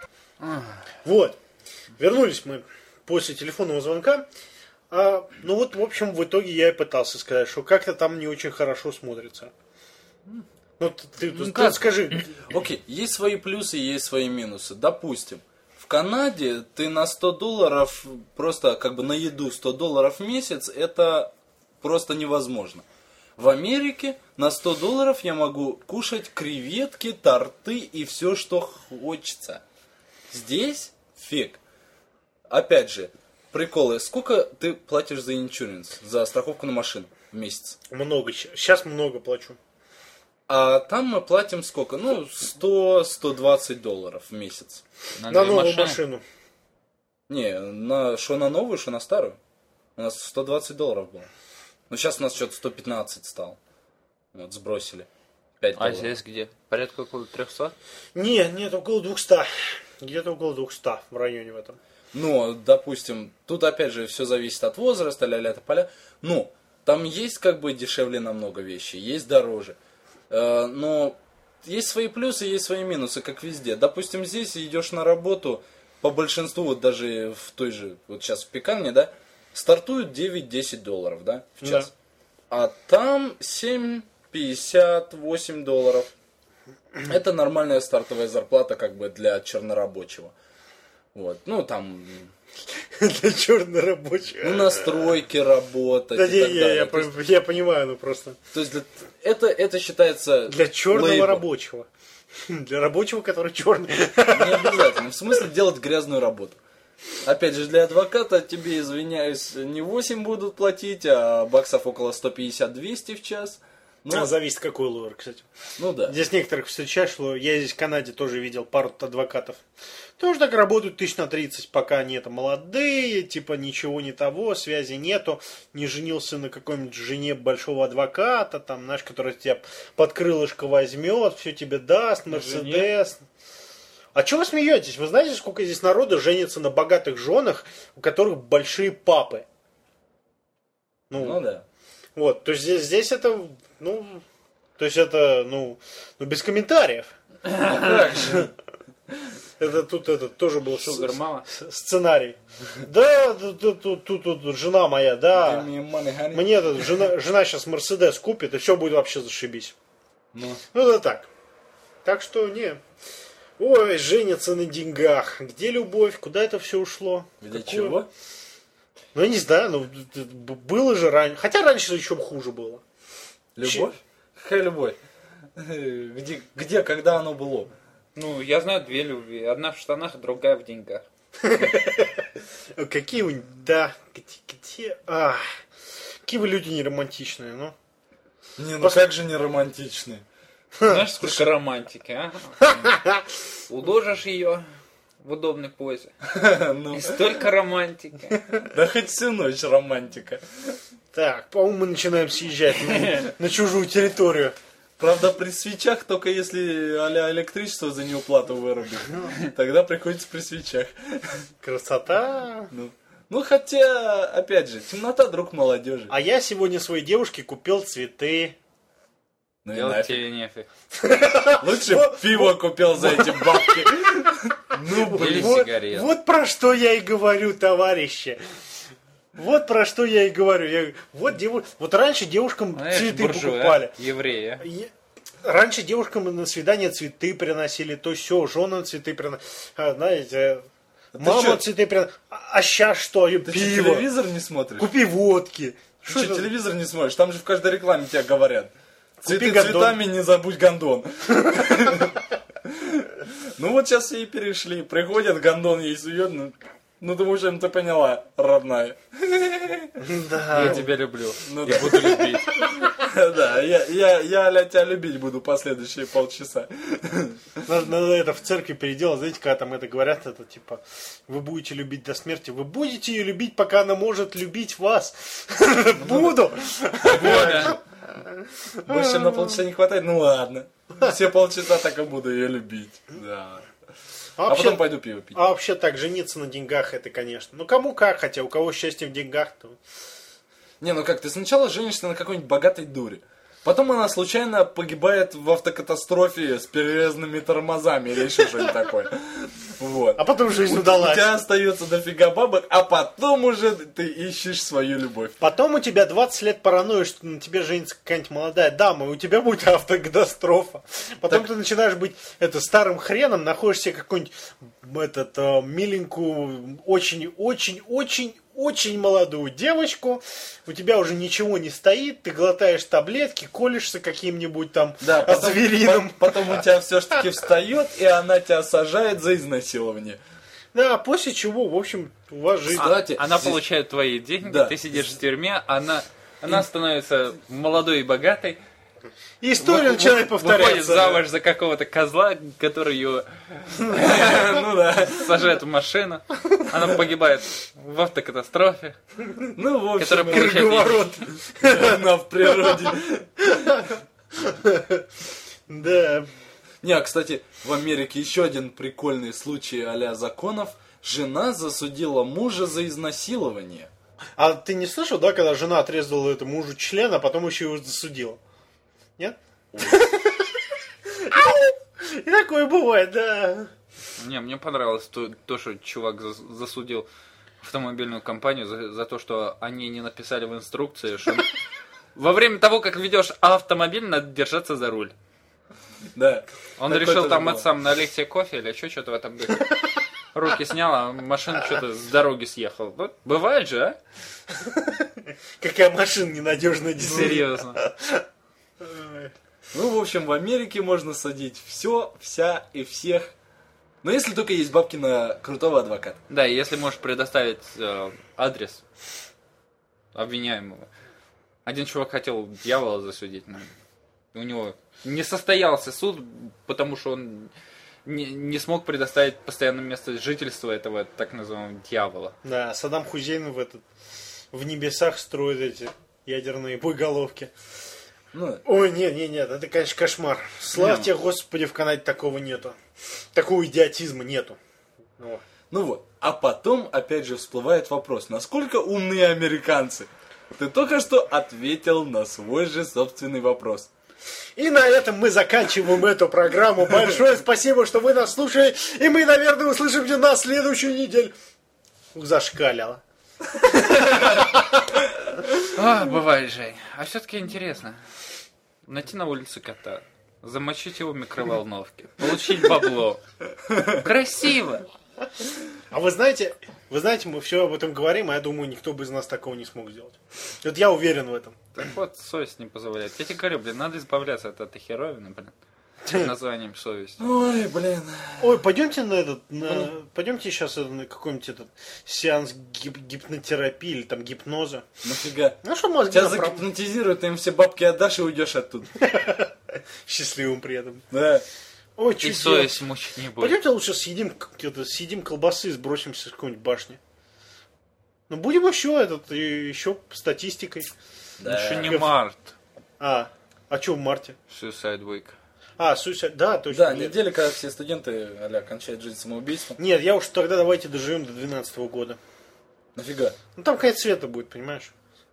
Вот. Вернулись мы после телефонного звонка. А, ну вот, в общем, в итоге я и пытался сказать, что как-то там не очень хорошо смотрится. Ну, ты, ты, Ну, ты как? скажи. Окей, есть свои плюсы, есть свои минусы. Допустим, в Канаде ты на сто долларов, просто как бы на еду сто долларов в месяц, это просто невозможно. В Америке на сто долларов я могу кушать креветки, торты и все, что хочется. Здесь фиг. Опять же, приколы. Сколько ты платишь за иншуренс, за страховку на машину в месяц? Много. Сейчас много плачу. А там мы платим сколько? Ну, сто - сто двадцать долларов в месяц. На, на новую машину. машину. Не, на, что на новую, что на старую. У нас сто двадцать долларов было. Ну, сейчас у нас что-то сто пятнадцать стал. Вот, сбросили. пять а долларов. здесь где? Порядка около трехсот? Не, нет, около двухсот. Где-то около двухсот в районе в этом. Ну, допустим, тут опять же все зависит от возраста, ля-ля тополя. Ну, там есть как бы дешевле намного вещи, есть дороже. Э, но есть свои плюсы, есть свои минусы, как везде. Допустим, здесь идешь на работу, по большинству, вот даже в той же, вот сейчас в пекарне, да, стартуют девять-десять долларов, да, в час. Да. А там семь пятьдесят восемь долларов. Это нормальная стартовая зарплата как бы для чернорабочего. Вот, ну там... Для чернорабочего. Ну, на стройке работать. Да, не, я, я, я, есть, я понимаю, ну просто. То есть для, это, это считается... Для черного лейбл. Рабочего. Для рабочего, который черный. Не обязательно. В смысле делать грязную работу. Опять же, для адвоката тебе, извиняюсь, не восемь будут платить, а баксов около сто пятьдесят - двести в час. Ну, а зависит, какой лор, кстати. Ну да. Здесь некоторых встречаешь, что я здесь в Канаде тоже видел пару адвокатов. Тоже так работают тысяч на тридцать, пока они это молодые, типа ничего не того, связи нету, не женился на какой-нибудь жене большого адвоката, там, знаешь, который тебя под крылышко возьмет, все тебе даст, Мерседес. А чего вы смеетесь? Вы знаете, сколько здесь народу женится на богатых женах, у которых большие папы? Ну, ну да. Вот, то есть здесь, здесь это, ну, то есть это, ну, ну без комментариев. Как же? Это тут это тоже был Шугар мама. Сценарий. Да, тут, тут, тут, тут жена моя, да. Мне тут жена, жена сейчас Мерседес купит, и все будет вообще зашибись. Ну, ну это так. Так что, не. Ой, женятся на деньгах. Где любовь? Куда это все ушло? Где чего? Ну, я не знаю, ну, было же раньше. Хотя раньше еще хуже было. Любовь? Какая любовь? Где, где, когда оно было? Ну, я знаю две любви. Одна в штанах, другая в деньгах. Какие у них... Да, где... Какие вы люди неромантичные, ну. Не, ну как же не романтичные? Знаешь, сколько романтики, а? Уложишь ее в удобной позе. И столько романтики. Да хоть всю ночь романтика. Так, по-моему, мы начинаем съезжать на чужую территорию. Правда, при свечах только если а-ля электричество за неуплату вырубить. Тогда приходится при свечах. Красота. Ну, ну, хотя, опять же, темнота друг молодежи. А я сегодня своей девушке купил цветы. Ну и Делать тебе нефиг. Лучше пиво купил за эти бабки. Ну, или сигареты. Вот про что я и говорю, товарищи. Вот про что я и говорю. Я, вот, деву... вот раньше девушкам Знаешь, цветы буржуя, покупали. Евреи. Я... Раньше девушкам на свидание цветы приносили, то все, жены цветы приносили. А, знаете, а мама что? Цветы приносила. А, а сейчас что? Ты пиво. Что, телевизор не смотришь? Купи водки. Что, что телевизор не смотришь? Там же в каждой рекламе тебе говорят. Цветы гондон. Цветами, не забудь гондон. Ну вот сейчас и перешли. Приходят, гондон ей сует. Ну, думаю, что ты поняла, родная. Да. Я тебя люблю. Ну, я буду любить. Да, я, я, я, ля, тебя любить буду последующие полчаса. Надо, надо это в церкви переделать. Знаете, когда там это говорят, это типа, вы будете любить до смерти. Вы будете ее любить, пока она может любить вас. Буду. Больше, чем на полчаса не хватает? Ну ладно. Все полчаса так и буду ее любить. Да. А, а вообще, потом пойду пиво пить. А вообще так, жениться на деньгах, это, конечно. Ну, кому как, хотя у кого счастье в деньгах, то... Не, ну как, ты сначала женишься на какой-нибудь богатой дуре. Потом она случайно погибает в автокатастрофе с перерезанными тормозами или еще что-нибудь такое. Вот. А потом жизнь удалась. У тебя остается дофига бабок, а потом уже ты ищешь свою любовь. Потом у тебя двадцать лет паранойи, что на тебе женится какая-нибудь молодая дама, и у тебя будет автокатастрофа. Потом так... ты начинаешь быть это, старым хреном, находишь себе какую-нибудь этот, миленькую, очень-очень-очень очень молодую девочку, у тебя уже ничего не стоит, ты глотаешь таблетки, колешься каким-нибудь там да, аспирином. Потом, потом у тебя все-таки встает, и она тебя сажает за изнасилование. Да, после чего, в общем, у вас жизнь... Кстати, А, она здесь- получает твои деньги, Да. ты сидишь в тюрьме, она, она становится молодой и богатой. И история Вы- начинает вы- повторяться. Выходит замуж за какого-то козла, который ее Ну да. сажает в машину. Она погибает в автокатастрофе, Ну, в общем, которая получает Круговорот. она в природе. Да. Не, а, кстати, в Америке еще один прикольный случай а-ля законов. Жена засудила мужа за изнасилование. А ты не слышал, да, когда жена отрезала это мужу член, а потом еще его засудила? Нет? И такое бывает, да. Не, мне понравилось то, то, что чувак зас- засудил автомобильную компанию за, за то, что они не написали в инструкции, что во время того, как ведешь автомобиль, надо держаться за руль. Да. Он Такое решил тоже там было. это сам налить себе кофе или что, что-то в этом духе. Руки снял, а машина что-то с дороги съехала. Вот, бывает же, а? Какая машина ненадежная, действительно. Серьезно. Ну, в общем, в Америке можно садить все, вся и всех. Но если только есть бабки на крутого адвоката. Да, и если можешь предоставить э, адрес обвиняемого. Один чувак хотел дьявола засудить, но у него не состоялся суд, потому что он не, не смог предоставить постоянное место жительства этого так называемого дьявола. Да, Саддам Хусейн в этот в небесах строит эти ядерные боеголовки. Ну, Ой, нет, нет, нет, это, конечно, кошмар. Слава Не. тебе, Господи, в Канаде такого нету. Такого идиотизма нету. Ну. ну вот. А потом, опять же, всплывает вопрос, насколько умные американцы? Ты только что ответил на свой же собственный вопрос. И на этом мы заканчиваем эту программу. Большое спасибо, что вы нас слушали. И мы, наверное, услышимся на следующую неделю. Ух, зашкалило. А, бывает, Жень. А все-таки интересно. Найти на улице кота, замочить его в микроволновке, получить бабло. Красиво! А вы знаете, вы знаете, мы все об этом говорим, а я думаю, никто бы из нас такого не смог сделать. Вот я уверен в этом. Так вот, совесть не позволяет. Я тебе говорю, блин, надо избавляться от этой херовины, блин. Под названием совесть. Ой, блин. Ой, пойдемте на этот, на, пойдемте сейчас на какой-нибудь этот сеанс гип- гипнотерапии или там гипноза. Нафига? Ну что, мозги Тебя направо- загипнотизируют, ты им все бабки отдашь и уйдешь оттуда. счастливым при этом. Да. Ой, И чуть совесть мучить не будет. Пойдемте лучше съедим, к- это, съедим колбасы и сбросимся с какой-нибудь башни. Ну, будем еще этот, и еще статистикой. Еще не март. А, а что в марте? Suicide Week. А, суицид, да, точно. Да, нет. неделя, когда все студенты а-ля кончают жизнь самоубийством. Нет, я уж тогда давайте доживем до двенадцатого года. Нафига? Ну, там конец света будет, понимаешь?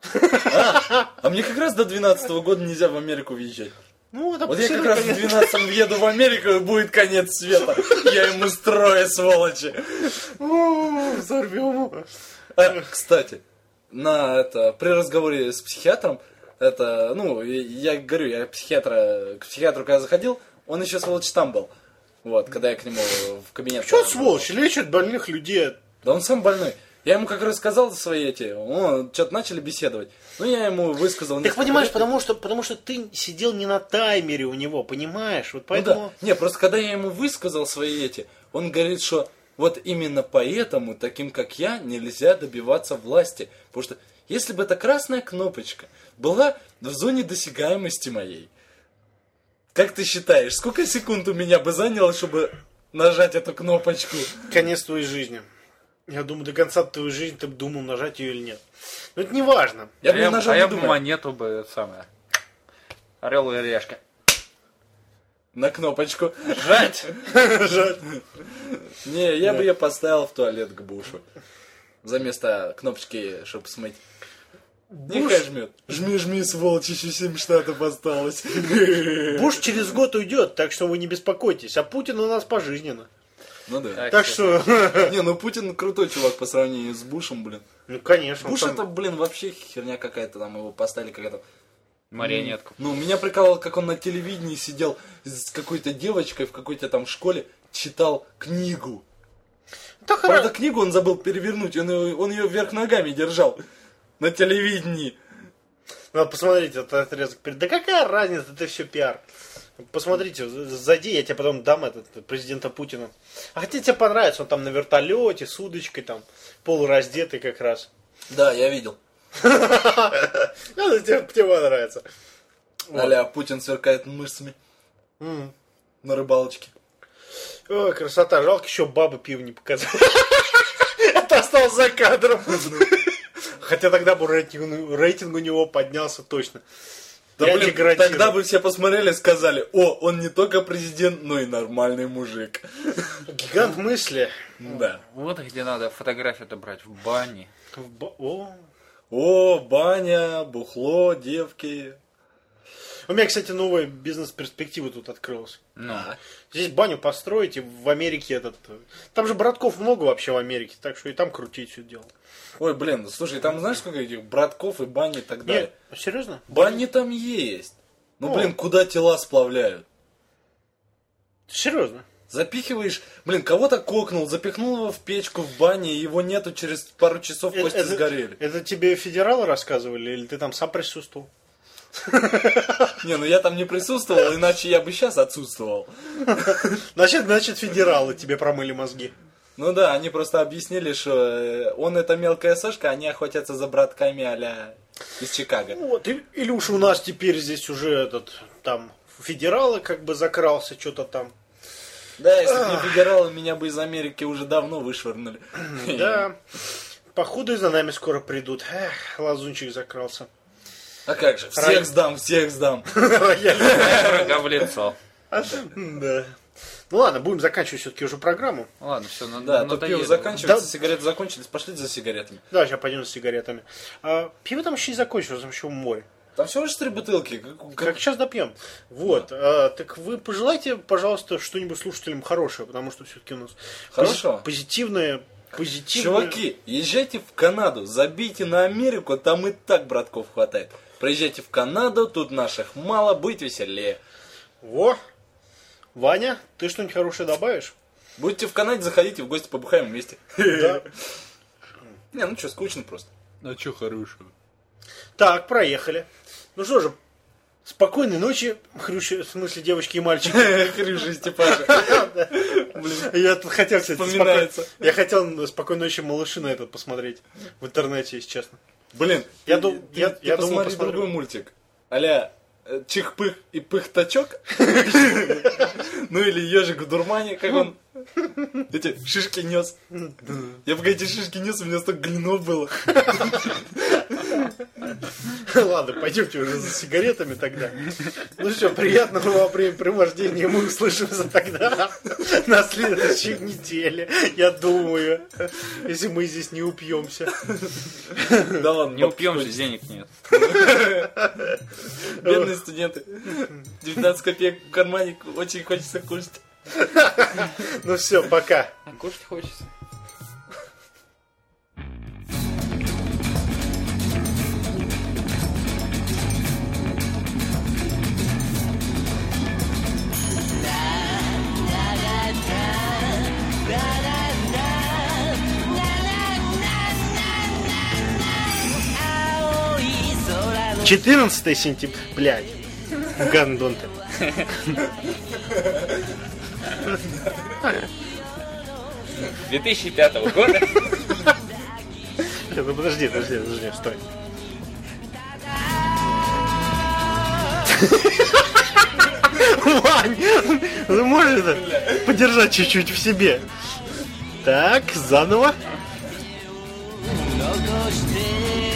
А мне как раз до двенадцатого года нельзя в Америку въезжать. Ну, вот, а Вот я после как раз в конец- двенадцатом въеду в Америку, и будет конец света. Я ему строю, сволочи. О, взорвем его. А, кстати, на это, при разговоре с психиатром, это, ну, я говорю, я психиатра, к психиатру когда заходил, он еще сволочь там был. Вот, когда я к нему в кабинет... Что сволочь, лечат больных людей. Да он сам больной. Я ему как рассказал свои эти, он что-то начали беседовать. Ну, я ему высказал... Так несколько понимаешь, лет. потому что, потому что ты сидел не на таймере у него, понимаешь? Вот Ну поэтому... да. Не, просто когда я ему высказал свои эти, он говорит, что вот именно поэтому таким, как я, нельзя добиваться власти. Потому что если бы эта красная кнопочка была в зоне досягаемости моей, как ты считаешь, сколько секунд у меня бы заняло, чтобы нажать эту кнопочку? Конец твоей жизни. Я думаю, до конца твоей жизни ты бы думал, нажать ее или нет. Но это не важно. Я а бы я, нажал, а не я бы думая. монету бы это самое. Орел и решка. На кнопочку. Жать! Жаль. Не, я бы ее поставил в туалет к Бушу. За место кнопочки, чтобы смыть. Нехай жмет. Жми, жми, сволочь, еще семь штатов осталось. Буш через год уйдет, так что вы не беспокойтесь. А Путин у нас пожизненно. Ну да. Так что, Не, ну Путин крутой чувак по сравнению с Бушем, блин. ну конечно. он Буш там- это, блин, вообще херня какая-то, там его поставили какая-то. Марионетку. Ну, меня прикалывало, как он на телевидении сидел с какой-то девочкой в какой-то там школе, читал книгу. Да Правда, хорошо. книгу он забыл перевернуть, он, ее- он ее вверх ногами держал на телевидении. Надо посмотреть этот отрезок. перед- Да какая разница, это все пиар. Посмотрите, зайди, я тебе потом дам этот президента Путина. А хотя тебе понравится, он там на вертолете, с удочкой, там, полураздетый как раз. Да, я видел. Это тебе понравится. А-ля, Путин сверкает мышцами на рыбалочке. Ой, красота. Жалко, еще бабы пиво не показали. Это осталось за кадром. Хотя тогда бы рейтинг, рейтинг у него поднялся точно. Да, Я блин, тогда бы все посмотрели и сказали: о, он не только президент, но и нормальный мужик. Гигант мысли. Да. Вот где надо фотографию-то брать, в бане. В ба- О. О, баня, бухло, девки. У меня, кстати, новая бизнес-перспектива тут открылась. Ну. Здесь баню построить, и в Америке этот... Там же братков много вообще в Америке, так что и там крутить все дело. Ой, блин, слушай, там знаешь, сколько этих братков и бани и так далее? Нет, серьезно? Бани там есть. Ну, О. блин, куда тела сплавляют? Серьезно? Запихиваешь, блин, кого-то кокнул, запихнул его в печку в бане, и его нету, через пару часов кости это, сгорели. Это тебе федералы рассказывали, или ты там сам присутствовал? Не, ну я там не присутствовал, иначе я бы сейчас отсутствовал. Значит, значит, федералы тебе промыли мозги. Ну да, они просто объяснили, что он это мелкая сошка, они охотятся за братками а-ля из Чикаго. Вот, и- или уж у нас теперь здесь уже этот, там, федералы как бы закрался, что-то там. Да, если бы не федералы, меня бы из Америки уже давно вышвырнули. Да, походу и за нами скоро придут. Эх, лазунчик закрался. А как же, всех Рай- сдам, всех сдам. Врага в лицо. Да. Ну ладно, будем заканчивать все-таки уже программу. Ладно, все, Да, то пиво заканчивается, Да. сигареты закончились, пошли за сигаретами. Да, сейчас пойдем с сигаретами. А, пиво там еще не закончилось, там еще море. Там всего лишь три бутылки. Как- Как как- сейчас допьем. Вот. а, так вы пожелайте, пожалуйста, что-нибудь слушателям хорошее, потому что все-таки у нас Хорошо. пози- позитивное, позитивное. Чуваки, езжайте в Канаду, забейте на Америку, там и так братков хватает. Приезжайте в Канаду, тут наших мало, будет веселее. Во. Ваня, ты что-нибудь хорошее добавишь? Будете в Канаде, заходите в гости, побухаем вместе. Да. Не, ну что, скучно просто. А что хорошего? Так, проехали. Ну что же, спокойной ночи, хрющи, в смысле девочки и мальчики. Хрюша Степаша. Я тут хотел, кстати, Вспоминается. споко- я хотел «Спокойной ночи, малыши» на этот посмотреть в интернете, если честно. Блин, Я ты- дум- ты- я- ты я думал, посмотри посмотрю. другой мультик. А-ля э, Чих-пых и пых-тачок. Ну или ежик в дурмане, как он эти шишки нес. Я пока эти шишки нес, у меня столько глинов было. Ладно, пойдемте уже за сигаретами тогда. Ну что, приятного вам времяпрепровождения. Мы услышимся тогда на следующей неделе. Я думаю, если мы здесь не упьемся. Да ладно, Не упьемся, денег нет. бедные студенты. девятнадцать копеек в кармане, очень хочется кушать. Ну все, пока. А кушать хочется. четырнадцатое сентября. Блядь. Гандон ты. две тысячи пятого года. Ну подожди, подожди, подожди, стой. Вань, ну можешь это подержать чуть-чуть в себе? Так, заново. 残して